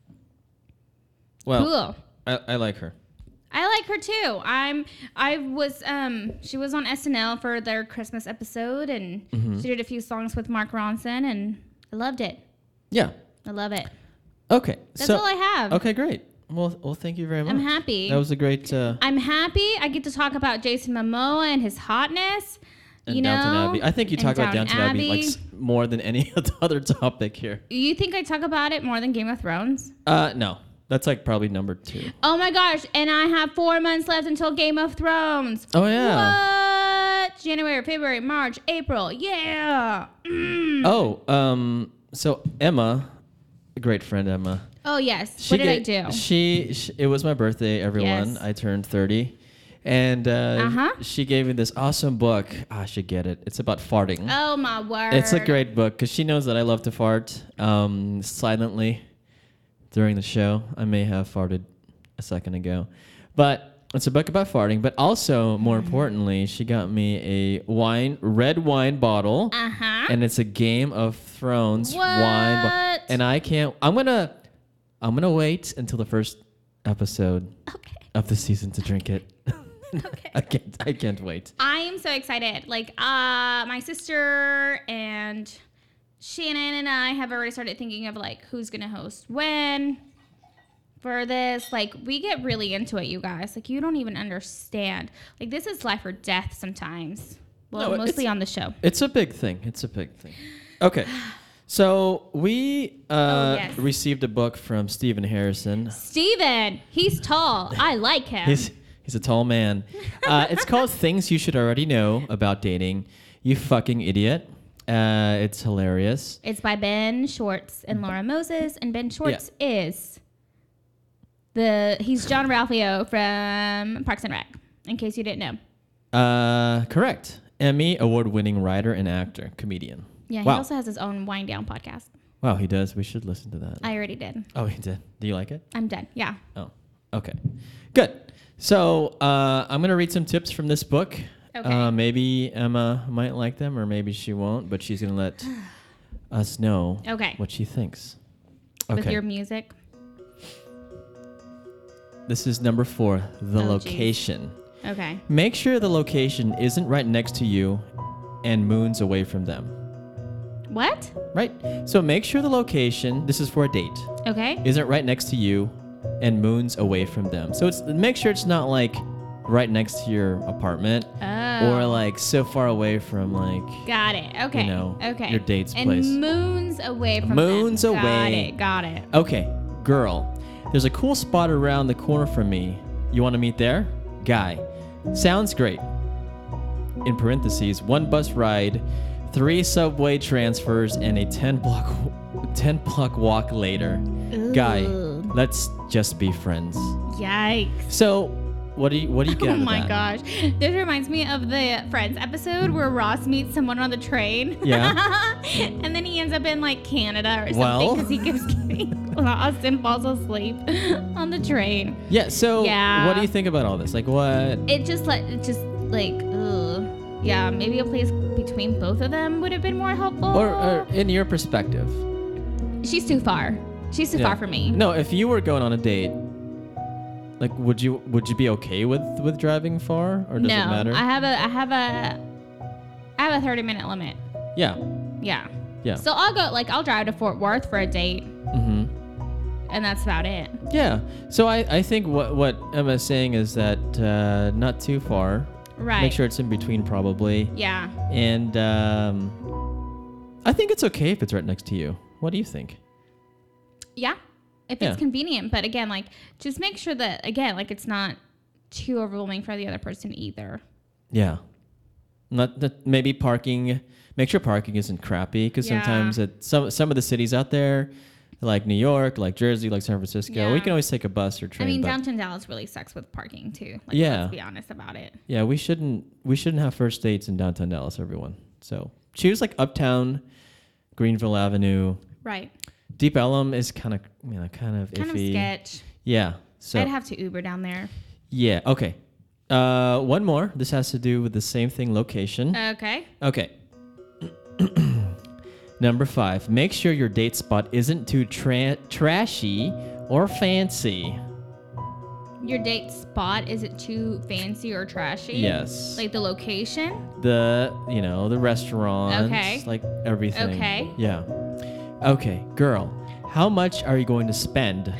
[SPEAKER 2] Well,
[SPEAKER 1] cool.
[SPEAKER 2] I like her.
[SPEAKER 1] I like her too. She was on SNL for their Christmas episode and she did a few songs with Mark Ronson and I loved it.
[SPEAKER 2] Yeah.
[SPEAKER 1] I love it.
[SPEAKER 2] Okay.
[SPEAKER 1] That's all I have.
[SPEAKER 2] Okay, great. Well, thank you very much.
[SPEAKER 1] I'm happy.
[SPEAKER 2] That was a great...
[SPEAKER 1] I'm happy. I get to talk about Jason Momoa and his hotness.
[SPEAKER 2] And Downton Abbey. I think you talk about Downton Abbey like more than any other topic here.
[SPEAKER 1] You think I talk about it more than Game of Thrones?
[SPEAKER 2] No. That's like probably number 2.
[SPEAKER 1] Oh my gosh. And I have 4 months left until Game of Thrones.
[SPEAKER 2] Oh, yeah.
[SPEAKER 1] What? January, February, March, April. Yeah.
[SPEAKER 2] Oh, so Emma, a great friend Emma.
[SPEAKER 1] Oh, yes. What did I do?
[SPEAKER 2] She it was my birthday, everyone.
[SPEAKER 1] Yes.
[SPEAKER 2] I turned 30. And she gave me this awesome book. I should get it. It's about farting.
[SPEAKER 1] Oh, my word.
[SPEAKER 2] It's a great book because she knows that I love to fart silently during the show. I may have farted a second ago. But it's a book about farting. But also, more importantly, she got me a red wine bottle And it's a Game of Thrones
[SPEAKER 1] What?
[SPEAKER 2] wine. And I can't. I'm gonna wait until the first episode of the season to drink it.
[SPEAKER 1] Okay.
[SPEAKER 2] I can't wait.
[SPEAKER 1] I am so excited. Like, my sister and Shannon and I have already started thinking of like who's gonna host when for this. Like, we get really into it, you guys. Like, you don't even understand. Like, this is life or death sometimes. Well,
[SPEAKER 2] No,
[SPEAKER 1] mostly on the show.
[SPEAKER 2] It's a big thing. Okay. So we
[SPEAKER 1] yes.
[SPEAKER 2] received a book from Stephen Harrison.
[SPEAKER 1] Steven, he's tall. I like him.
[SPEAKER 2] He's a tall man. It's called Things You Should Already Know About Dating. You fucking idiot. It's hilarious.
[SPEAKER 1] It's by Ben Schwartz and Laura Moses, and Ben Schwartz is he's John Ralphio from Parks and Rec, in case you didn't know.
[SPEAKER 2] Correct. Emmy award-winning writer and actor, comedian.
[SPEAKER 1] Yeah,
[SPEAKER 2] Wow.
[SPEAKER 1] he also has his own wind down podcast.
[SPEAKER 2] Wow, he does. We should listen to that.
[SPEAKER 1] I already did.
[SPEAKER 2] Oh, he did. Do you like it?
[SPEAKER 1] I'm done. Yeah.
[SPEAKER 2] Oh, okay. Good. So I'm going to read some tips from this book.
[SPEAKER 1] Okay.
[SPEAKER 2] Maybe Emma might like them, or maybe she won't, but she's going to let us know what she thinks. Okay.
[SPEAKER 1] With your music.
[SPEAKER 2] This is number 4, the
[SPEAKER 1] Oh,
[SPEAKER 2] location.
[SPEAKER 1] Okay.
[SPEAKER 2] Make sure the location isn't right next to you and moons away from them.
[SPEAKER 1] What?
[SPEAKER 2] Right? So make sure the location, this is for a date,
[SPEAKER 1] Okay.
[SPEAKER 2] isn't right next to you and moons away from them. So make sure it's not like right next to your apartment or like so far away from like
[SPEAKER 1] Got it. Okay. Okay.
[SPEAKER 2] your date's
[SPEAKER 1] and
[SPEAKER 2] place.
[SPEAKER 1] Moons away from
[SPEAKER 2] Moons
[SPEAKER 1] them.
[SPEAKER 2] away.
[SPEAKER 1] Got it.
[SPEAKER 2] Okay, girl, there's a cool spot around the corner from me. You want to meet there? Guy, sounds great. In parentheses, 1 bus ride, 3 subway transfers, and a 10 block walk later.
[SPEAKER 1] Ooh.
[SPEAKER 2] Guy, let's just be friends.
[SPEAKER 1] Yikes.
[SPEAKER 2] So, what do you get out
[SPEAKER 1] Oh
[SPEAKER 2] of
[SPEAKER 1] my
[SPEAKER 2] that?
[SPEAKER 1] gosh. This reminds me of the Friends episode where Ross meets someone on the train.
[SPEAKER 2] Yeah.
[SPEAKER 1] And then he ends up in like Canada or
[SPEAKER 2] Well.
[SPEAKER 1] something because he keeps getting lost and falls asleep on the train.
[SPEAKER 2] Yeah. So,
[SPEAKER 1] Yeah.
[SPEAKER 2] what do you think about all this? Like, what?
[SPEAKER 1] It just like, ugh. Yeah, maybe a place between both of them would have been more helpful.
[SPEAKER 2] Or in your perspective?
[SPEAKER 1] She's too far. She's too
[SPEAKER 2] Yeah.
[SPEAKER 1] far for me.
[SPEAKER 2] No, if you were going on a date, like, would you be okay with driving far, or does
[SPEAKER 1] No,
[SPEAKER 2] it matter?
[SPEAKER 1] I have a 30-minute limit.
[SPEAKER 2] Yeah.
[SPEAKER 1] Yeah.
[SPEAKER 2] Yeah.
[SPEAKER 1] So I'll drive to Fort Worth for a date,
[SPEAKER 2] Mm-hmm.
[SPEAKER 1] and that's about it.
[SPEAKER 2] Yeah. So I think what Emma's saying is that not too far.
[SPEAKER 1] Right.
[SPEAKER 2] Make sure it's in between, probably.
[SPEAKER 1] Yeah.
[SPEAKER 2] And I think it's okay if it's right next to you. What do you think?
[SPEAKER 1] Yeah. If
[SPEAKER 2] Yeah.
[SPEAKER 1] it's convenient, but again, like, just make sure that it's not too overwhelming for the other person either.
[SPEAKER 2] Yeah. Not that maybe parking. Make sure parking isn't crappy, because
[SPEAKER 1] Yeah.
[SPEAKER 2] sometimes at some of the cities out there, like New York, like Jersey, like San Francisco,
[SPEAKER 1] Yeah.
[SPEAKER 2] we can always take a bus or train.
[SPEAKER 1] I mean,
[SPEAKER 2] but
[SPEAKER 1] downtown Dallas really sucks with parking too. Like,
[SPEAKER 2] Yeah.
[SPEAKER 1] let's be honest about it.
[SPEAKER 2] yeah, we shouldn't have first dates in downtown Dallas, everyone. So choose like Uptown, Greenville Avenue.
[SPEAKER 1] Right.
[SPEAKER 2] Deep Ellum is kind of iffy.
[SPEAKER 1] Kind of sketch.
[SPEAKER 2] Yeah. So
[SPEAKER 1] I'd have to Uber down there.
[SPEAKER 2] yeah. Okay. One more. This has to do with the same thing. Location.
[SPEAKER 1] Okay.
[SPEAKER 2] Okay. Number 5. Make sure your date spot isn't too trashy or fancy.
[SPEAKER 1] Your date spot, is it too fancy or trashy?
[SPEAKER 2] Yes.
[SPEAKER 1] Like the location?
[SPEAKER 2] The restaurant.
[SPEAKER 1] Okay.
[SPEAKER 2] Like everything.
[SPEAKER 1] Okay.
[SPEAKER 2] Yeah. Okay, girl. How much are you going to spend?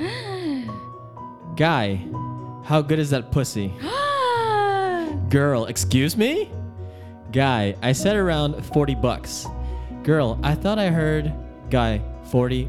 [SPEAKER 2] Guy, how good is that pussy? Girl, excuse me? Guy, I said around $40. Girl, I thought I heard. Guy, $40.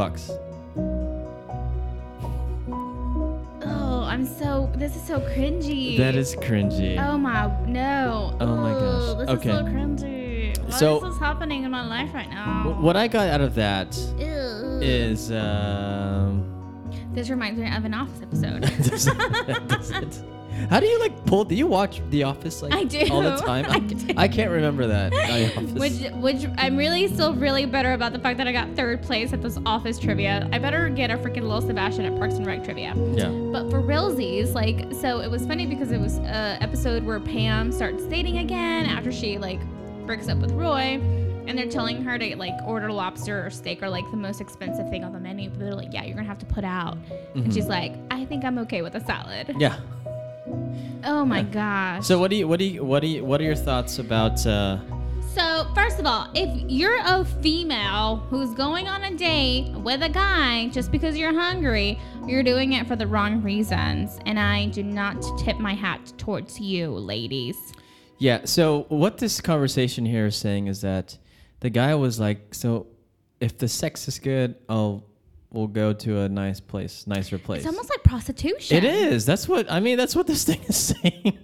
[SPEAKER 1] Oh, this is so cringy.
[SPEAKER 2] That is cringy.
[SPEAKER 1] Oh no.
[SPEAKER 2] Oh my gosh.
[SPEAKER 1] This
[SPEAKER 2] Okay.
[SPEAKER 1] is so cringy. Why
[SPEAKER 2] So-
[SPEAKER 1] is this happening in my life right now?
[SPEAKER 2] What I got out of that
[SPEAKER 1] Ew.
[SPEAKER 2] is
[SPEAKER 1] This reminds me of an Office episode.
[SPEAKER 2] does it? How do you do you watch The Office like
[SPEAKER 1] I do.
[SPEAKER 2] all the time?
[SPEAKER 1] I do.
[SPEAKER 2] I can't remember that. The Office.
[SPEAKER 1] Which I'm still really bitter about the fact that I got 3rd place at this Office trivia. I better get a freaking Lil Sebastian at Parks and Rec trivia.
[SPEAKER 2] Yeah.
[SPEAKER 1] But for realsies, so it was funny because it was an episode where Pam starts dating again after she breaks up with Roy. And they're telling her to like order lobster or steak or like the most expensive thing on the menu. But they're like, yeah, you're gonna have to put out. And she's like, I think I'm okay with a salad.
[SPEAKER 2] Yeah.
[SPEAKER 1] Oh my gosh.
[SPEAKER 2] So what are your thoughts about?
[SPEAKER 1] So first of all, if you're a female who's going on a date with a guy just because you're hungry, you're doing it for the wrong reasons. And I do not tip my hat towards you, ladies.
[SPEAKER 2] Yeah. So what this conversation here is saying is that the guy was like, so if the sex is good, we'll go to a nicer place.
[SPEAKER 1] It's almost like prostitution.
[SPEAKER 2] It is. That's what this thing is saying.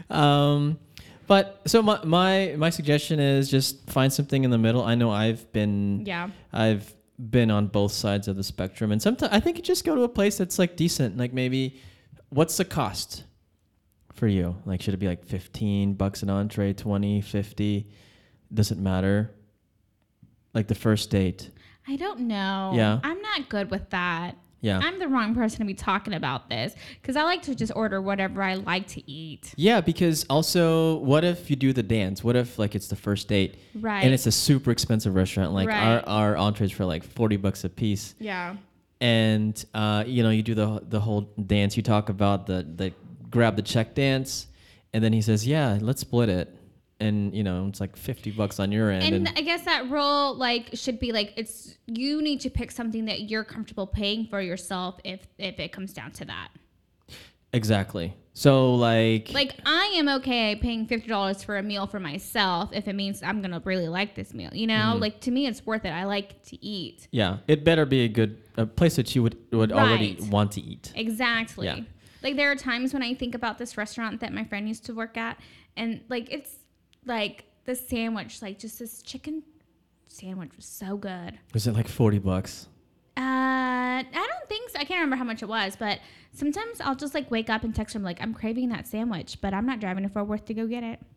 [SPEAKER 2] But so my suggestion is just find something in the middle. I know I've been on both sides of the spectrum, and sometimes I think you just go to a place that's like decent. Like maybe, what's the cost for you? Like, should it be like $15 an entree, 20, 50? Doesn't matter. Like the first date.
[SPEAKER 1] I don't know.
[SPEAKER 2] Yeah.
[SPEAKER 1] I'm not good with that.
[SPEAKER 2] Yeah.
[SPEAKER 1] I'm the wrong person to be talking about this because I like to just order whatever I like to eat.
[SPEAKER 2] Yeah, because also, what if you do the dance? What if like it's the first date,
[SPEAKER 1] right?
[SPEAKER 2] And it's a super expensive restaurant, like
[SPEAKER 1] right.
[SPEAKER 2] our entrees for like $40 a piece.
[SPEAKER 1] Yeah.
[SPEAKER 2] And you do the whole dance. You talk about the grab the check dance, and then he says, "Yeah, let's split it." And it's like $50 on your end.
[SPEAKER 1] And I guess that rule should be you need to pick something that you're comfortable paying for yourself if it comes down to that.
[SPEAKER 2] Exactly. So like
[SPEAKER 1] I am okay paying $50 for a meal for myself if it means I'm gonna really like this meal. Mm-hmm. To me it's worth it. I like to eat.
[SPEAKER 2] Yeah, it better be a place that you would right. already want to eat.
[SPEAKER 1] Exactly. Yeah. There are times when I think about this restaurant that my friend used to work at, and it's the sandwich, just this chicken sandwich was so good.
[SPEAKER 2] Was it like $40?
[SPEAKER 1] I don't think so. I can't remember how much it was, but sometimes I'll just wake up and text him I'm craving that sandwich, but I'm not driving to Fort Worth to go get it.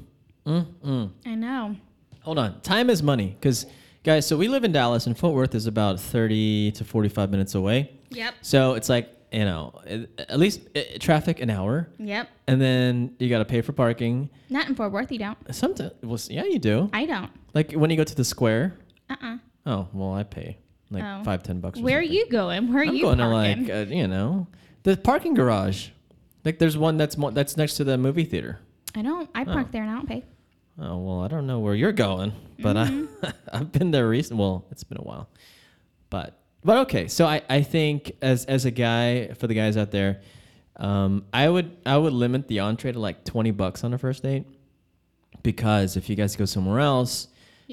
[SPEAKER 1] I know.
[SPEAKER 2] Hold on. Time is money. Because, guys, so we live in Dallas, and Fort Worth is about 30 to 45 minutes away.
[SPEAKER 1] Yep.
[SPEAKER 2] So it's at least traffic an hour.
[SPEAKER 1] Yep.
[SPEAKER 2] And then you got to pay for parking.
[SPEAKER 1] Not in Fort Worth, you don't.
[SPEAKER 2] Sometimes, yeah, you do.
[SPEAKER 1] I don't.
[SPEAKER 2] When you go to the square.
[SPEAKER 1] Oh,
[SPEAKER 2] well, I pay $5-10.
[SPEAKER 1] Where are you going? Where are you
[SPEAKER 2] going
[SPEAKER 1] parking?
[SPEAKER 2] To the parking garage. There's one that's next to the movie theater.
[SPEAKER 1] I park there and I don't pay.
[SPEAKER 2] Oh, well, I don't know where you're going, but I've been there recently. Well, it's been a while, but okay. So I think as a guy, for the guys out there, I would limit the entree to $20 on a first date, because if you guys go somewhere else,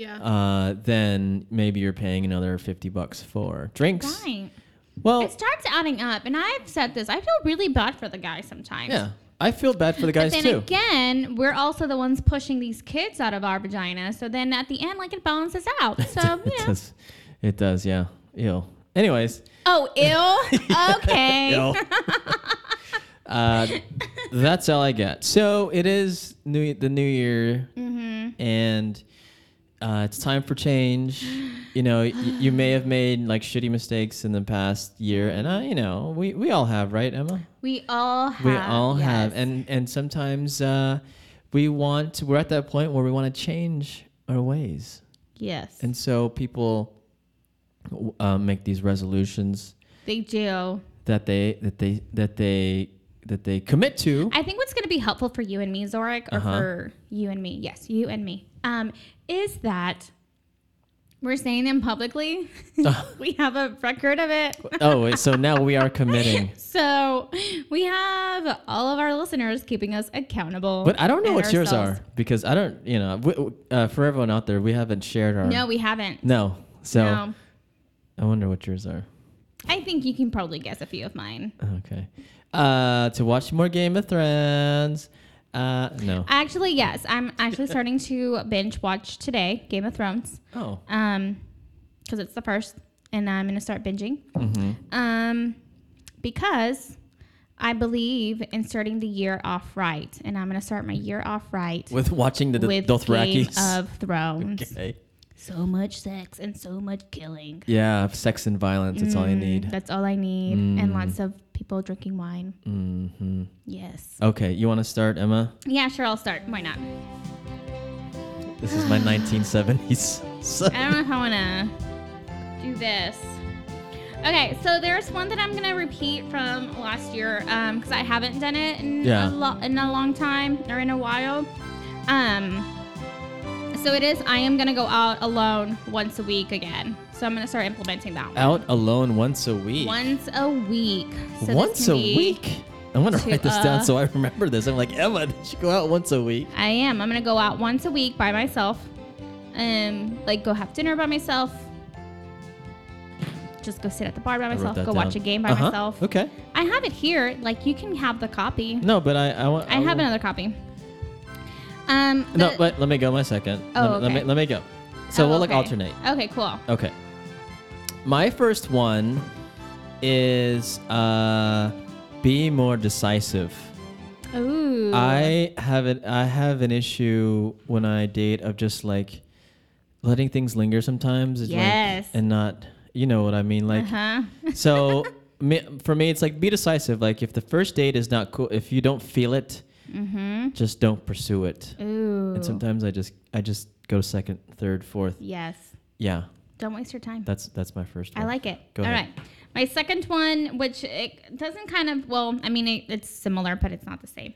[SPEAKER 2] then maybe you're paying another $50 for drinks.
[SPEAKER 1] Right.
[SPEAKER 2] Well,
[SPEAKER 1] it starts adding up, and I've said this. I feel really bad for the guy sometimes.
[SPEAKER 2] Yeah, I feel bad for the guys
[SPEAKER 1] too. But then again, we're also the ones pushing these kids out of our vagina. So then at the end, it balances out. So
[SPEAKER 2] it does. Yeah. Ew. Anyways.
[SPEAKER 1] Oh, ew. Okay.
[SPEAKER 2] Ew. That's all I get. So it is the new year, and it's time for change. You may have made shitty mistakes in the past year, and we all have, right, Emma?
[SPEAKER 1] We all have.
[SPEAKER 2] We all have, and sometimes we're at that point where we want to change our ways.
[SPEAKER 1] Yes.
[SPEAKER 2] And so people make these resolutions.
[SPEAKER 1] They do.
[SPEAKER 2] That they commit to.
[SPEAKER 1] I think what's going to be helpful for you and me, Zorik, or for you and me, yes, you and me, is that we're saying them publicly. We have a record of it.
[SPEAKER 2] Oh, so now we are committing.
[SPEAKER 1] So we have all of our listeners keeping us accountable.
[SPEAKER 2] But I don't know what yours are, because I don't, for everyone out there, we haven't shared our.
[SPEAKER 1] No, we haven't.
[SPEAKER 2] No. So no. I wonder what yours are.
[SPEAKER 1] I think you can probably guess a few of mine.
[SPEAKER 2] Okay. To watch more Game of Thrones. No.
[SPEAKER 1] Actually, yes. I'm actually starting to binge watch today, Game of Thrones.
[SPEAKER 2] Oh.
[SPEAKER 1] Because it's the first, and I'm going to start binging.
[SPEAKER 2] Mm-hmm.
[SPEAKER 1] Because I believe in starting the year off right, and I'm going to start my year off right
[SPEAKER 2] with watching the Dothrakis.
[SPEAKER 1] Game of Thrones.
[SPEAKER 2] Okay.
[SPEAKER 1] So much sex and so much killing.
[SPEAKER 2] Yeah, sex and violence. That's all you need.
[SPEAKER 1] That's all I need. And lots of people drinking wine.
[SPEAKER 2] Mm-hmm.
[SPEAKER 1] Yes.
[SPEAKER 2] Okay, you want to start, Emma?
[SPEAKER 1] Yeah, sure, I'll start. Why not?
[SPEAKER 2] This is my 1970s.
[SPEAKER 1] I don't know if I want to do this. Okay, so there's one that I'm going to repeat from last year because I haven't done it in a long time or in a while. So it is, I am going to go out alone once a week again. So I'm going to start implementing that one.
[SPEAKER 2] Out alone once a week?
[SPEAKER 1] Once a week. So
[SPEAKER 2] once a week? I'm going to write this down so I remember this. I'm like, Emma, did you go out once a week?
[SPEAKER 1] I am. I'm going to go out once a week by myself. Like go have dinner by myself. Just go sit at the bar by myself. Go watch a game by myself.
[SPEAKER 2] Okay.
[SPEAKER 1] I have it here. Like you can have the copy.
[SPEAKER 2] No, but I
[SPEAKER 1] have another copy.
[SPEAKER 2] No, but let me go my second. Let me go. So we'll like alternate.
[SPEAKER 1] Okay, cool.
[SPEAKER 2] Okay. My first one is be more decisive.
[SPEAKER 1] Ooh.
[SPEAKER 2] I have an issue when I date of just like letting things linger sometimes.
[SPEAKER 1] Yes.
[SPEAKER 2] Like, and not, you know what I mean? Like, so for me, it's like be decisive. Like if the first date is not cool, if you don't feel it, just don't pursue it.
[SPEAKER 1] Ooh.
[SPEAKER 2] And sometimes I just go second, third, fourth.
[SPEAKER 1] Yes.
[SPEAKER 2] Yeah.
[SPEAKER 1] Don't waste your time.
[SPEAKER 2] That's my first one.
[SPEAKER 1] I like it.
[SPEAKER 2] Go ahead.
[SPEAKER 1] All right. My second one, which it doesn't kind of, well, I mean, it's similar, but it's not the same.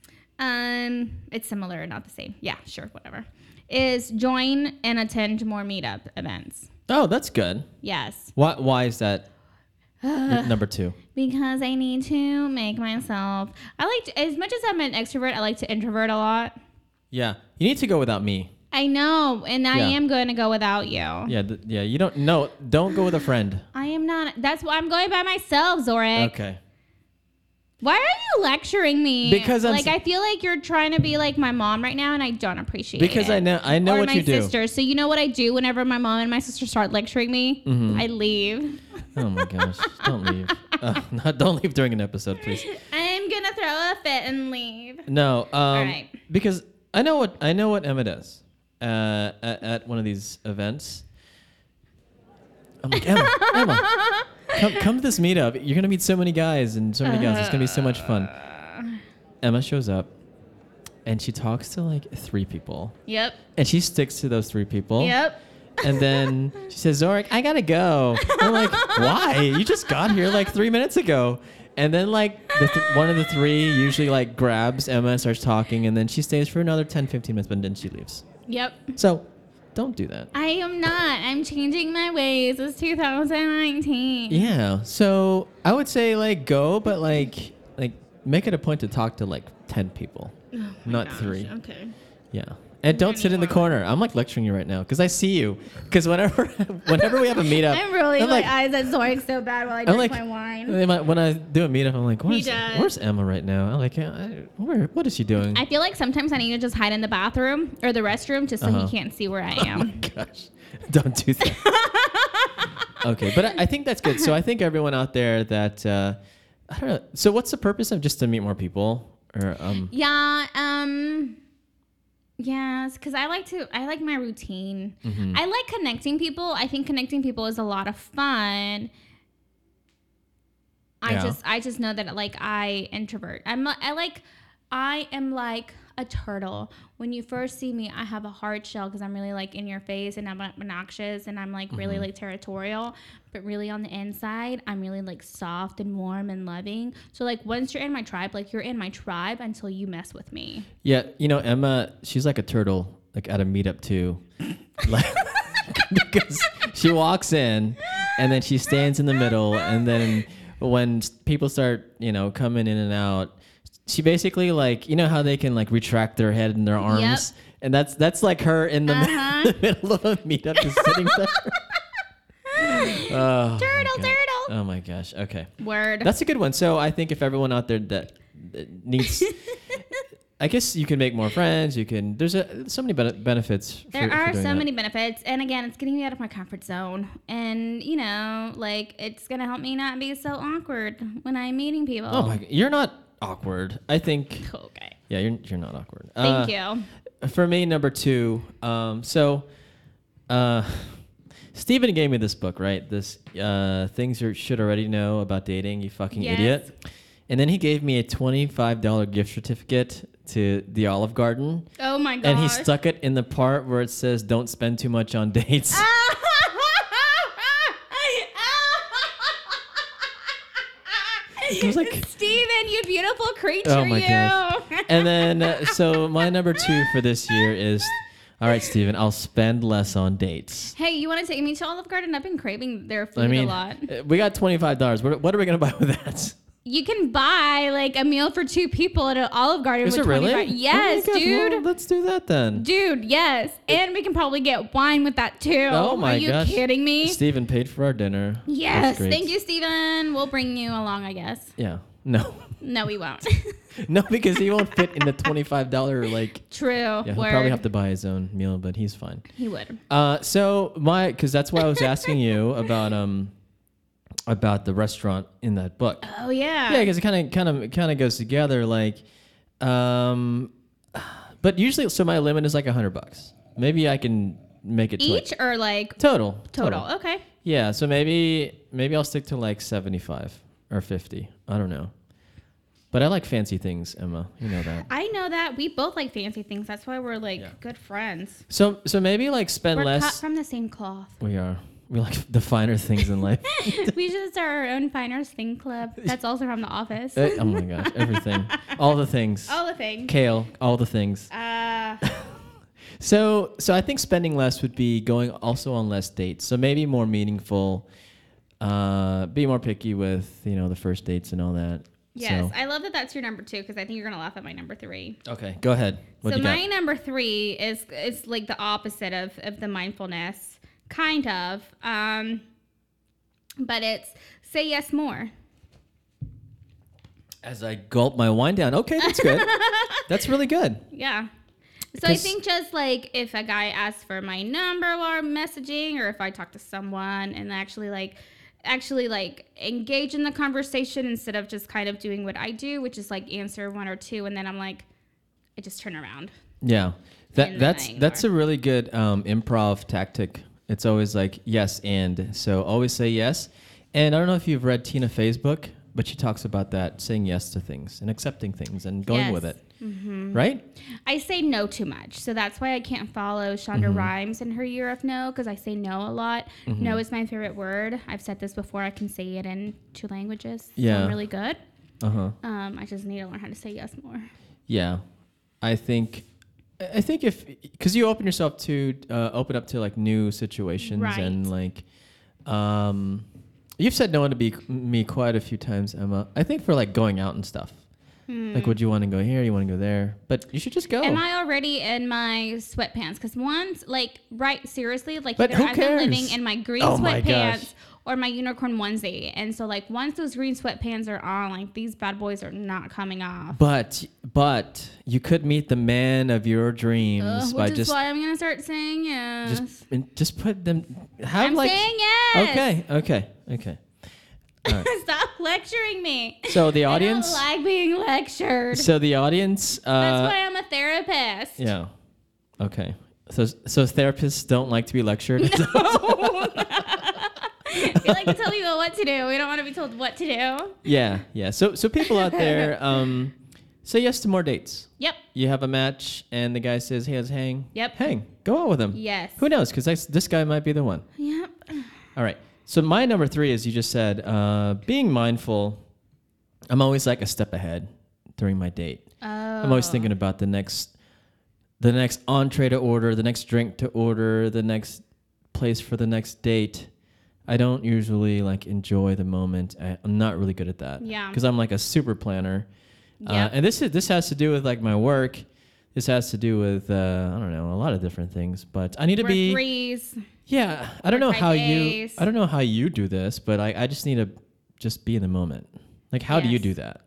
[SPEAKER 1] It's similar, not the same. Yeah, sure, whatever. Is join and attend more meetup events.
[SPEAKER 2] Oh, that's good.
[SPEAKER 1] Yes.
[SPEAKER 2] Why is that number 2?
[SPEAKER 1] Because I need to make myself, as much as I'm an extrovert, I like to introvert a lot.
[SPEAKER 2] Yeah. You need to go without me.
[SPEAKER 1] I know, and I am going to go without you.
[SPEAKER 2] Yeah, you don't go with a friend.
[SPEAKER 1] I am not. That's why I'm going by myself, Zorik.
[SPEAKER 2] Okay.
[SPEAKER 1] Why are you lecturing me?
[SPEAKER 2] Because
[SPEAKER 1] I feel like you're trying to be like my mom right now, and I don't appreciate it.
[SPEAKER 2] Because I know
[SPEAKER 1] or
[SPEAKER 2] what you do.
[SPEAKER 1] my sisters. So you know what I do whenever my mom and my sister start lecturing me? I leave.
[SPEAKER 2] Oh my gosh! Don't leave. Don't leave during an episode, please.
[SPEAKER 1] I'm gonna throw a fit and leave.
[SPEAKER 2] No.
[SPEAKER 1] All right.
[SPEAKER 2] Because I know what Emma does at one of these events. I'm like, Emma, come to this meetup. You're gonna meet so many guys and so many gals. It's gonna be so much fun. Emma shows up, and she talks to like 3 people.
[SPEAKER 1] Yep.
[SPEAKER 2] And she sticks to those 3 people.
[SPEAKER 1] Yep.
[SPEAKER 2] And then she says, Zorik, I gotta go. I'm like, why? You just got here like 3 minutes ago. And then like one of the 3 usually like grabs Emma and starts talking, and then she stays for another 10, 15 minutes, but then she leaves.
[SPEAKER 1] Yep.
[SPEAKER 2] So don't do that.
[SPEAKER 1] I am not. I'm changing my ways. It's 2019.
[SPEAKER 2] Yeah. So I would say like go, but like make it a point to talk to like 10 people, not 3.
[SPEAKER 1] Okay.
[SPEAKER 2] Yeah. And don't sit in the corner. I'm like lecturing you right now because I see you. Because whenever we have a meetup,
[SPEAKER 1] I'm rolling my eyes at Zorik so bad while I drink my wine.
[SPEAKER 2] When I do a meetup, I'm like, where's Emma right now? I'm like, what is she doing?
[SPEAKER 1] I feel like sometimes I need to just hide in the bathroom or the restroom just so he can't see where I am.
[SPEAKER 2] Oh my gosh. Don't do that. Okay, but I think that's good. So I think everyone out there that, I don't know. So what's the purpose of just to meet more people? Or
[SPEAKER 1] Yes, because I like my routine. I like connecting people. I think connecting people is a lot of fun. I just know that like I introvert. I am like a turtle. When you first see me, I have a hard shell because I'm really like in your face and I'm obnoxious and I'm like really like territorial. But really on the inside, I'm really like soft and warm and loving. So like once you're in my tribe, like you're in my tribe until you mess with me.
[SPEAKER 2] Yeah, Emma, she's like a turtle, like at a meetup too. Like, because she walks in and then she stands in the middle, and then when people start, coming in and out, she basically like, how they can like retract their head and their arms, and that's like her in the middle of a meetup, just sitting there.
[SPEAKER 1] Turtle.
[SPEAKER 2] Oh my gosh. Okay.
[SPEAKER 1] Word.
[SPEAKER 2] That's a good one. So I think if everyone out there that needs, I guess you can make more friends. There's so many benefits.
[SPEAKER 1] There are so
[SPEAKER 2] that.
[SPEAKER 1] many benefits. And again, it's getting me out of my comfort zone. And, like it's going to help me not be so awkward when I'm meeting people.
[SPEAKER 2] Oh my God. You're not awkward. I think.
[SPEAKER 1] Okay.
[SPEAKER 2] Yeah, you're not awkward.
[SPEAKER 1] Thank you.
[SPEAKER 2] For me, number 2. Steven gave me this book, right? This things you should already know about dating, you fucking idiot. And then he gave me a $25 gift certificate to the Olive Garden.
[SPEAKER 1] Oh my gosh.
[SPEAKER 2] And he stuck it in the part where it says, "Don't spend too much on dates." It was like,
[SPEAKER 1] Steven, you beautiful creature,
[SPEAKER 2] oh my gosh. And then, so my number 2 for this year is, all right, Steven, I'll spend less on dates.
[SPEAKER 1] Hey, you want to take me to Olive Garden? I've been craving their food a lot.
[SPEAKER 2] We got $25. What are we going to buy with that?
[SPEAKER 1] You can buy like a meal for 2 people at an Olive Garden
[SPEAKER 2] Is
[SPEAKER 1] with
[SPEAKER 2] it really?
[SPEAKER 1] 25. Yes,
[SPEAKER 2] oh my gosh,
[SPEAKER 1] dude.
[SPEAKER 2] well, let's do that then.
[SPEAKER 1] Dude, yes. And we can probably get wine with that too.
[SPEAKER 2] Oh my gosh.
[SPEAKER 1] Are you kidding me?
[SPEAKER 2] Steven paid for our dinner.
[SPEAKER 1] Yes. Thank you, Steven. We'll bring you along, I guess.
[SPEAKER 2] Yeah. No.
[SPEAKER 1] No, we won't.
[SPEAKER 2] No, because he won't fit in the $25 like.
[SPEAKER 1] True.
[SPEAKER 2] Yeah, he'll probably have to buy his own meal, but he's fine.
[SPEAKER 1] He would.
[SPEAKER 2] So because that's why I was asking you about the restaurant in that book.
[SPEAKER 1] Oh yeah.
[SPEAKER 2] Yeah, because it kind of goes together. Like, but usually, so my limit is like $100. Maybe I can make it to
[SPEAKER 1] each
[SPEAKER 2] like,
[SPEAKER 1] or like
[SPEAKER 2] total.
[SPEAKER 1] Okay.
[SPEAKER 2] Yeah, so maybe I'll stick to like 75 or 50. I don't know. But I like fancy things, Emma. You know that.
[SPEAKER 1] I know that. We both like fancy things. That's why we're like good friends.
[SPEAKER 2] So maybe like spend
[SPEAKER 1] we're
[SPEAKER 2] less.
[SPEAKER 1] cut from the same cloth.
[SPEAKER 2] We are. We like the finer things in life.
[SPEAKER 1] We should start our own finer thing club. That's also from The Office.
[SPEAKER 2] Oh my gosh, everything. All the things.
[SPEAKER 1] All the things.
[SPEAKER 2] Kale, all the things. So I think spending less would be going also on less dates. So maybe more meaningful, be more picky with, the first dates and all that.
[SPEAKER 1] Yes, I love that that's your number 2 because I think you're going to laugh at my number 3.
[SPEAKER 2] Okay, go ahead. What
[SPEAKER 1] so
[SPEAKER 2] do you
[SPEAKER 1] my
[SPEAKER 2] got?
[SPEAKER 1] number 3 is like the opposite of the mindfulness. Kind of. But it's say yes more.
[SPEAKER 2] As I gulp my wine down. Okay, that's good. That's really good.
[SPEAKER 1] Yeah. So I think just like if a guy asks for my number while messaging, or if I talk to someone and actually engage in the conversation instead of just kind of doing what I do, which is like answer 1 or 2, and then I'm like, I just turn around.
[SPEAKER 2] Yeah. That's a really good improv tactic. It's always like yes and. So always say yes. And I don't know if you've read Tina Fey's book, but she talks about that, saying yes to things and accepting things and going with it. Mm-hmm. Right?
[SPEAKER 1] I say no too much. So that's why I can't follow Shonda Rhimes in her year of no, because I say no a lot. Mm-hmm. No is my favorite word. I've said this before. I can say it in 2 languages.
[SPEAKER 2] Yeah.
[SPEAKER 1] So I'm really good.
[SPEAKER 2] Uh-huh.
[SPEAKER 1] I just need to learn how to say yes more.
[SPEAKER 2] Yeah. I think because you open yourself to open up to like new situations, right. And like you've said no to me quite a few times, Emma. I think for like going out and stuff. Like, would you want to go here? You want to go there? But you should just go.
[SPEAKER 1] Am I already in my sweatpants? Because once, like, right, seriously, like,
[SPEAKER 2] but
[SPEAKER 1] either I've been living in my green sweatpants or my unicorn onesie. And so, like, once those green sweatpants are on, like, these bad boys are not coming off.
[SPEAKER 2] But you could meet the man of your dreams by
[SPEAKER 1] which is why I'm going to start saying yes.
[SPEAKER 2] Just put them.
[SPEAKER 1] I'm saying yes.
[SPEAKER 2] Okay. Right.
[SPEAKER 1] Stop lecturing me.
[SPEAKER 2] So the audience.
[SPEAKER 1] I don't like being lectured.
[SPEAKER 2] So the audience.
[SPEAKER 1] That's why I'm a therapist.
[SPEAKER 2] Yeah. Okay. So therapists don't like to be lectured.
[SPEAKER 1] No. We like to tell people what to do. We don't want to be told what to do.
[SPEAKER 2] Yeah. So people out there, say yes to more dates.
[SPEAKER 1] Yep.
[SPEAKER 2] You have a match, and the guy says, "Hey, let's hang."
[SPEAKER 1] Yep.
[SPEAKER 2] Hang. Go out with him.
[SPEAKER 1] Yes.
[SPEAKER 2] Who knows? Because this guy might be the one.
[SPEAKER 1] Yep.
[SPEAKER 2] All right. So my number 3, as you just said, being mindful. I'm always like a step ahead during my date.
[SPEAKER 1] Oh.
[SPEAKER 2] I'm always thinking about the next entree to order, the next drink to order, the next place for the next date. I don't usually like enjoy the moment. I'm not really good at that.
[SPEAKER 1] Yeah.
[SPEAKER 2] Because I'm like a super planner.
[SPEAKER 1] Yep.
[SPEAKER 2] And this has to do with like my work. This has to do with I don't know, a lot of different things. But I need to be.
[SPEAKER 1] Threes.
[SPEAKER 2] Yeah, I don't know how you do this, but I just need to just be in the moment. Like, how do you do that?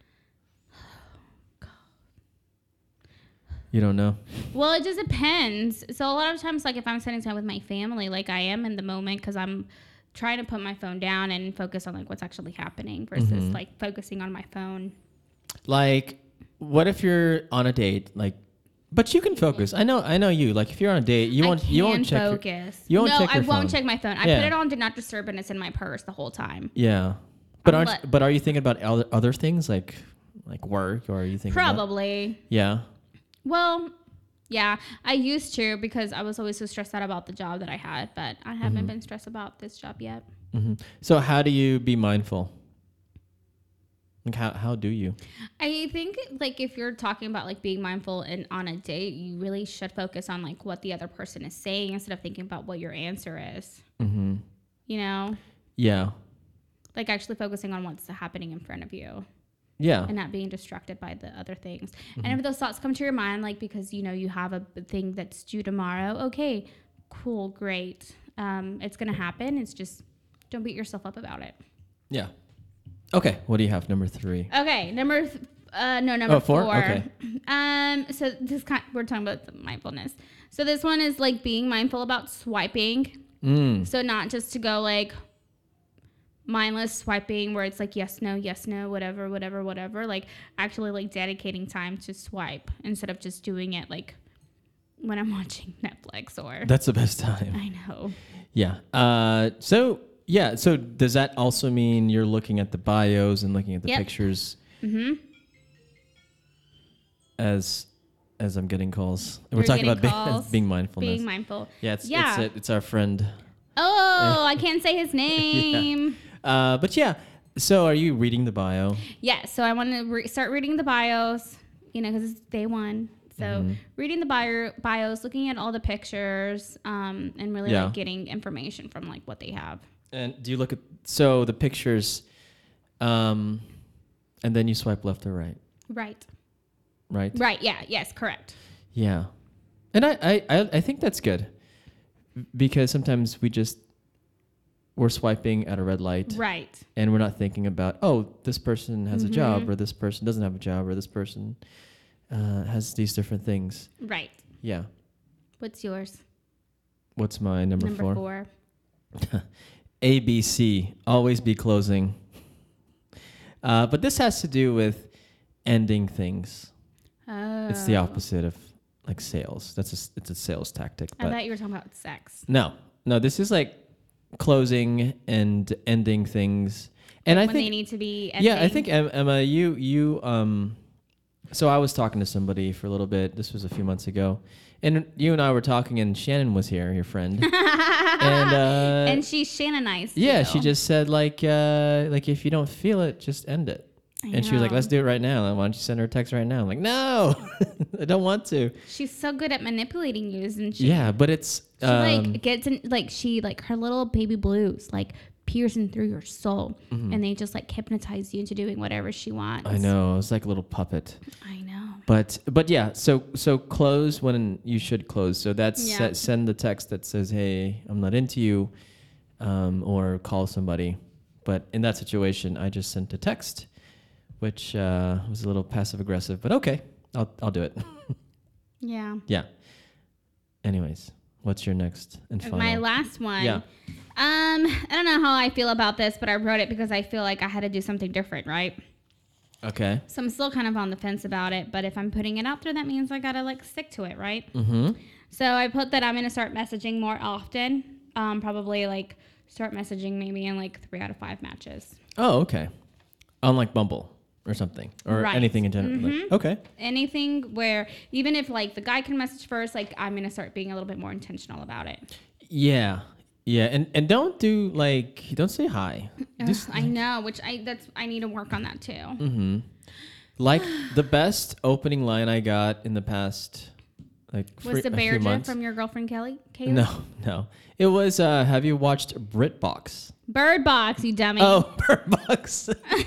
[SPEAKER 2] You don't know?
[SPEAKER 1] Well, it just depends. So a lot of times, like if I'm spending time with my family, like I am in the moment because I'm trying to put my phone down and focus on like what's actually happening versus like focusing on my phone.
[SPEAKER 2] Like, what if you're on a date, like? But you can focus. I know you. Like if you're on a date, you won't check
[SPEAKER 1] focus.
[SPEAKER 2] You won't check your
[SPEAKER 1] I won't
[SPEAKER 2] phone.
[SPEAKER 1] check my phone. I put it on do not disturb and it's in my purse the whole time.
[SPEAKER 2] Yeah. But are you thinking about other things like work, or are you thinking
[SPEAKER 1] probably?
[SPEAKER 2] Yeah.
[SPEAKER 1] Well, yeah, I used to, because I was always so stressed out about the job that I had, but I haven't been stressed about this job yet.
[SPEAKER 2] Mm-hmm. So how do you be mindful? Like how do you?
[SPEAKER 1] I think like if you're talking about like being mindful and on a date, you really should focus on like what the other person is saying instead of thinking about what your answer is.
[SPEAKER 2] Mm-hmm.
[SPEAKER 1] You know?
[SPEAKER 2] Yeah.
[SPEAKER 1] Like actually focusing on what's happening in front of you.
[SPEAKER 2] Yeah.
[SPEAKER 1] And not being distracted by the other things. Mm-hmm. And if those thoughts come to your mind, like because, you know, you have a thing that's due tomorrow, okay, cool, great. It's going to happen. It's just don't beat yourself up about it.
[SPEAKER 2] Yeah. Okay. What do you have? Number 3.
[SPEAKER 1] Okay. Number
[SPEAKER 2] 4. Okay.
[SPEAKER 1] So we're talking about the mindfulness. So this one is like being mindful about swiping. So not just to go like mindless swiping where it's like yes, no, whatever. Like actually like dedicating time to swipe instead of just doing it like when I'm watching Netflix or.
[SPEAKER 2] That's the best time.
[SPEAKER 1] I know.
[SPEAKER 2] Yeah. So does that also mean you're looking at the bios and looking at the pictures? Mm-hmm. As I'm getting calls. We're talking about being mindfulness.
[SPEAKER 1] Being mindful.
[SPEAKER 2] Yeah, it's our friend.
[SPEAKER 1] Oh, I can't say his name.
[SPEAKER 2] Yeah. But yeah, so are you reading the bio?
[SPEAKER 1] Yeah, so I want to start reading the bios, because it's day one. So reading the bios, looking at all the pictures, and really like getting information from like what they have.
[SPEAKER 2] And do you look at the pictures, and then you swipe left or right?
[SPEAKER 1] Right.
[SPEAKER 2] Right.
[SPEAKER 1] Yeah. Yes. Correct.
[SPEAKER 2] Yeah, and I think that's good, because sometimes we're swiping at a red light,
[SPEAKER 1] right?
[SPEAKER 2] And we're not thinking about this person has a job, or this person doesn't have a job, or this person has these different things.
[SPEAKER 1] Right.
[SPEAKER 2] Yeah.
[SPEAKER 1] What's yours?
[SPEAKER 2] What's my number 4?
[SPEAKER 1] 4.
[SPEAKER 2] ABC, always be closing. But this has to do with ending things.
[SPEAKER 1] Oh.
[SPEAKER 2] It's the opposite of like sales. It's a sales tactic.
[SPEAKER 1] I thought you were talking about sex.
[SPEAKER 2] No, this is like closing and ending things. And
[SPEAKER 1] like
[SPEAKER 2] I
[SPEAKER 1] when
[SPEAKER 2] think
[SPEAKER 1] they need to be ending.
[SPEAKER 2] Yeah, I think Emma, you so I was talking to somebody for a little bit. This was a few months ago. And you and I were talking, and Shannon was here, your friend.
[SPEAKER 1] And she's Shannonized.
[SPEAKER 2] Yeah, she just said like if you don't feel it, just end it. And she was like, let's do it right now. Why don't you send her a text right now? I'm like, no, I don't want to.
[SPEAKER 1] She's so good at manipulating you, isn't she?
[SPEAKER 2] Yeah, but it's...
[SPEAKER 1] She like gets in, like she like her little baby blues like piercing through your soul, and they just like hypnotize you into doing whatever she wants.
[SPEAKER 2] I know, it's like a little puppet.
[SPEAKER 1] I know.
[SPEAKER 2] But yeah, so close when you should close. So that's send the text that says, hey, I'm not into you, or call somebody. But in that situation, I just sent a text, which was a little passive aggressive, but okay, I'll do it.
[SPEAKER 1] Yeah.
[SPEAKER 2] Yeah. Anyways, what's your next and final?
[SPEAKER 1] My last one.
[SPEAKER 2] Yeah.
[SPEAKER 1] I don't know how I feel about this, but I wrote it because I feel like I had to do something different, right?
[SPEAKER 2] Okay.
[SPEAKER 1] So I'm still kind of on the fence about it, but if I'm putting it out there, that means I gotta like stick to it, right?
[SPEAKER 2] Mm-hmm.
[SPEAKER 1] So I put that I'm gonna start messaging more often. Probably like start messaging maybe in like 3 out of 5 matches.
[SPEAKER 2] Oh, okay. Unlike Bumble or something, or anything in general. Like, okay.
[SPEAKER 1] Anything where even if like the guy can message first, like I'm gonna start being a little bit more intentional about it.
[SPEAKER 2] Yeah. Yeah, and don't say hi.
[SPEAKER 1] I know, which I need to work on that too.
[SPEAKER 2] Mm-hmm. Like the best opening line I got in the past, like
[SPEAKER 1] was the bear gif from your girlfriend Kelly?
[SPEAKER 2] No. It was. Have you watched BritBox?
[SPEAKER 1] Bird Box, you dummy.
[SPEAKER 2] Oh, Bird Box.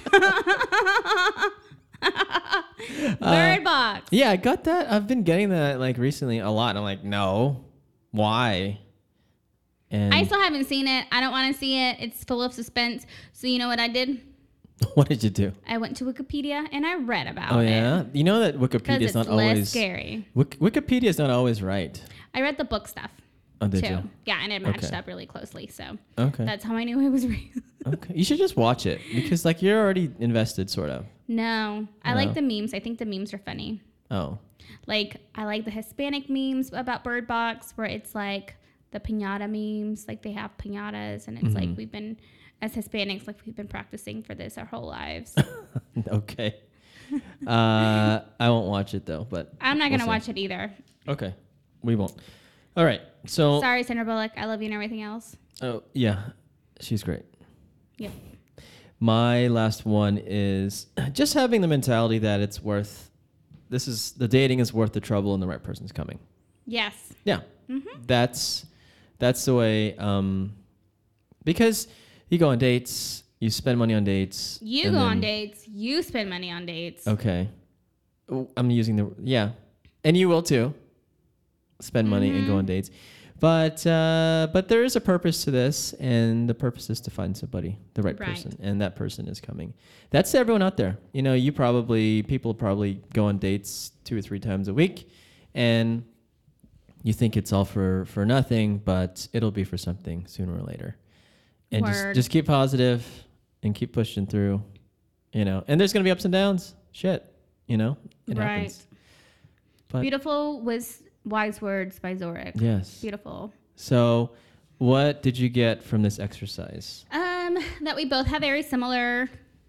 [SPEAKER 1] Bird Box.
[SPEAKER 2] Yeah, I got that. I've been getting that like recently a lot. I'm like, no, why? And
[SPEAKER 1] I still haven't seen it. I don't want to see it. It's full of suspense. So you know what I did?
[SPEAKER 2] What did you do?
[SPEAKER 1] I went to Wikipedia and I read about it.
[SPEAKER 2] Oh yeah, you know that Wikipedia is not always
[SPEAKER 1] less scary.
[SPEAKER 2] Wikipedia is not always right.
[SPEAKER 1] I read the book stuff.
[SPEAKER 2] Oh, did
[SPEAKER 1] too.
[SPEAKER 2] you?
[SPEAKER 1] Yeah, and it matched up really closely. So
[SPEAKER 2] that's
[SPEAKER 1] how I knew it was real.
[SPEAKER 2] Okay, you should just watch it because like you're already invested, sort of.
[SPEAKER 1] No, I like the memes. I think the memes are funny.
[SPEAKER 2] Oh.
[SPEAKER 1] Like I like the Hispanic memes about Bird Box where it's like the piñata memes, like they have piñatas and it's like we've been as Hispanics, like we've been practicing for this our whole lives.
[SPEAKER 2] Okay. I won't watch it though, but
[SPEAKER 1] I'm not
[SPEAKER 2] we'll
[SPEAKER 1] gonna
[SPEAKER 2] see.
[SPEAKER 1] watch it either.
[SPEAKER 2] Okay, we won't. All right. So.
[SPEAKER 1] Sorry, Sandra Bullock. I love you and everything else.
[SPEAKER 2] Oh yeah, she's great.
[SPEAKER 1] Yep.
[SPEAKER 2] My last one is just having the mentality that it's worth. The dating is worth the trouble, and the right person's coming.
[SPEAKER 1] Yes.
[SPEAKER 2] Yeah,
[SPEAKER 1] Mm-hmm.
[SPEAKER 2] that's the way. Because you go on dates, you spend money on dates.
[SPEAKER 1] You go on dates. You spend money on dates.
[SPEAKER 2] Okay, I'm using and you will too. Spend money and go on dates, but there is a purpose to this, and the purpose is to find somebody, the right person, and that person is coming. That's to everyone out there. You know, people probably go on dates 2 or 3 times a week, and you think it's all for nothing, but it'll be for something sooner or later. And just keep positive and keep pushing through, you know. And there's gonna be ups and downs. Shit, you know, it happens. But
[SPEAKER 1] Beautiful was wise words by Zorik.
[SPEAKER 2] Yes.
[SPEAKER 1] Beautiful.
[SPEAKER 2] So, what did you get from this exercise?
[SPEAKER 1] That we both have very similar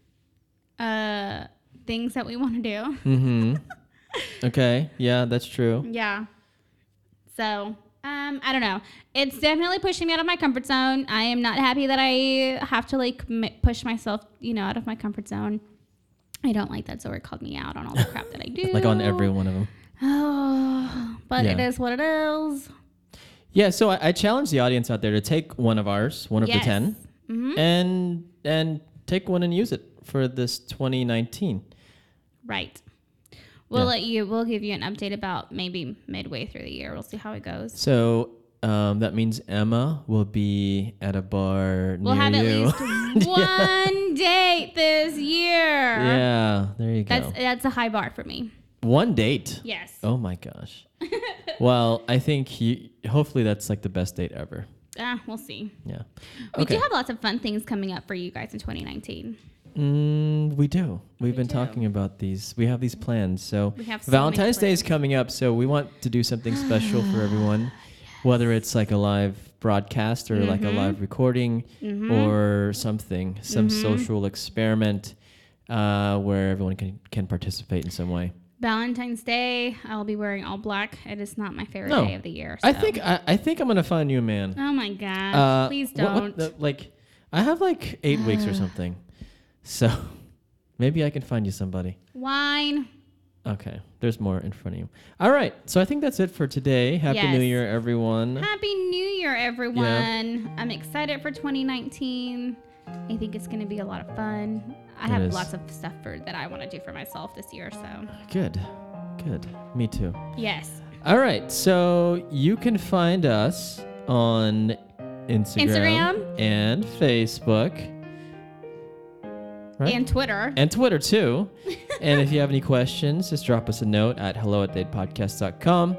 [SPEAKER 1] things that we want to do.
[SPEAKER 2] Mm-hmm. Okay. Yeah, that's true.
[SPEAKER 1] Yeah. So, I don't know. It's definitely pushing me out of my comfort zone. I am not happy that I have to like push myself, out of my comfort zone. I don't like that Zorik called me out on all the crap that I do.
[SPEAKER 2] Like on every one of them.
[SPEAKER 1] Oh, but
[SPEAKER 2] Yeah.
[SPEAKER 1] it is what it is.
[SPEAKER 2] Yeah. So I challenge the audience out there to take one of ours, one of the 10, and take one and use it for this 2019.
[SPEAKER 1] Right. We'll give you an update about maybe midway through the year. We'll see how it goes.
[SPEAKER 2] So that means Emma will be at a bar
[SPEAKER 1] We'll
[SPEAKER 2] near
[SPEAKER 1] have
[SPEAKER 2] you.
[SPEAKER 1] at least one date this year.
[SPEAKER 2] Yeah, there you go.
[SPEAKER 1] That's a high bar for me.
[SPEAKER 2] One date?
[SPEAKER 1] Yes.
[SPEAKER 2] Oh my gosh. Well, I think hopefully that's like the best date ever.
[SPEAKER 1] We'll see.
[SPEAKER 2] Yeah.
[SPEAKER 1] We
[SPEAKER 2] Okay.
[SPEAKER 1] do have lots of fun things coming up for you guys in 2019.
[SPEAKER 2] We do. We've been talking about these. We have these plans. So
[SPEAKER 1] We have so
[SPEAKER 2] Valentine's
[SPEAKER 1] many
[SPEAKER 2] Day is coming up, so we want to do something special for everyone, whether it's like a live broadcast or like a live recording or some social experiment where everyone can participate in some way.
[SPEAKER 1] Valentine's Day, I'll be wearing all black. It is not my favorite
[SPEAKER 2] No.
[SPEAKER 1] day of the year.
[SPEAKER 2] I
[SPEAKER 1] so.
[SPEAKER 2] think I'm gonna find you a man.
[SPEAKER 1] Oh my gosh! Please don't.
[SPEAKER 2] I have like 8 weeks or something, so maybe I can find you somebody.
[SPEAKER 1] Wine.
[SPEAKER 2] Okay, there's more in front of you. All right, so I think that's it for today. Happy New Year, everyone.
[SPEAKER 1] Happy New Year, everyone. I'm excited for 2019. I think it's going to be a lot of fun. I have lots of stuff that I want to do for myself this year, so.
[SPEAKER 2] Good. Me too.
[SPEAKER 1] Yes.
[SPEAKER 2] All right, so you can find us on Instagram and Facebook. Right?
[SPEAKER 1] And Twitter.
[SPEAKER 2] And Twitter, too. And if you have any questions, just drop us a note at hello@datepodcast.com.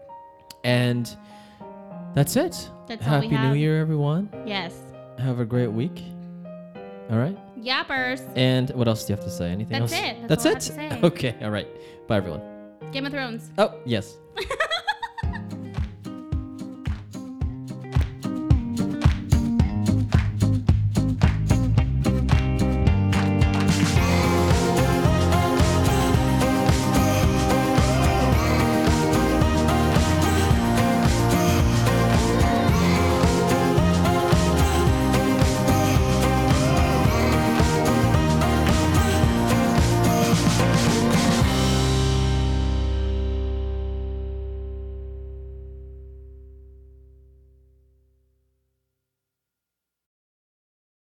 [SPEAKER 2] And that's it.
[SPEAKER 1] That's all we
[SPEAKER 2] Happy
[SPEAKER 1] have.
[SPEAKER 2] New Year, everyone.
[SPEAKER 1] Yes.
[SPEAKER 2] Have a great week. All right.
[SPEAKER 1] Yappers.
[SPEAKER 2] And what else do you have to say? Anything
[SPEAKER 1] That's
[SPEAKER 2] else?
[SPEAKER 1] it.
[SPEAKER 2] That's
[SPEAKER 1] all I
[SPEAKER 2] it?
[SPEAKER 1] have to say.
[SPEAKER 2] Okay. All right. Bye, everyone.
[SPEAKER 1] Game of Thrones.
[SPEAKER 2] Oh, yes.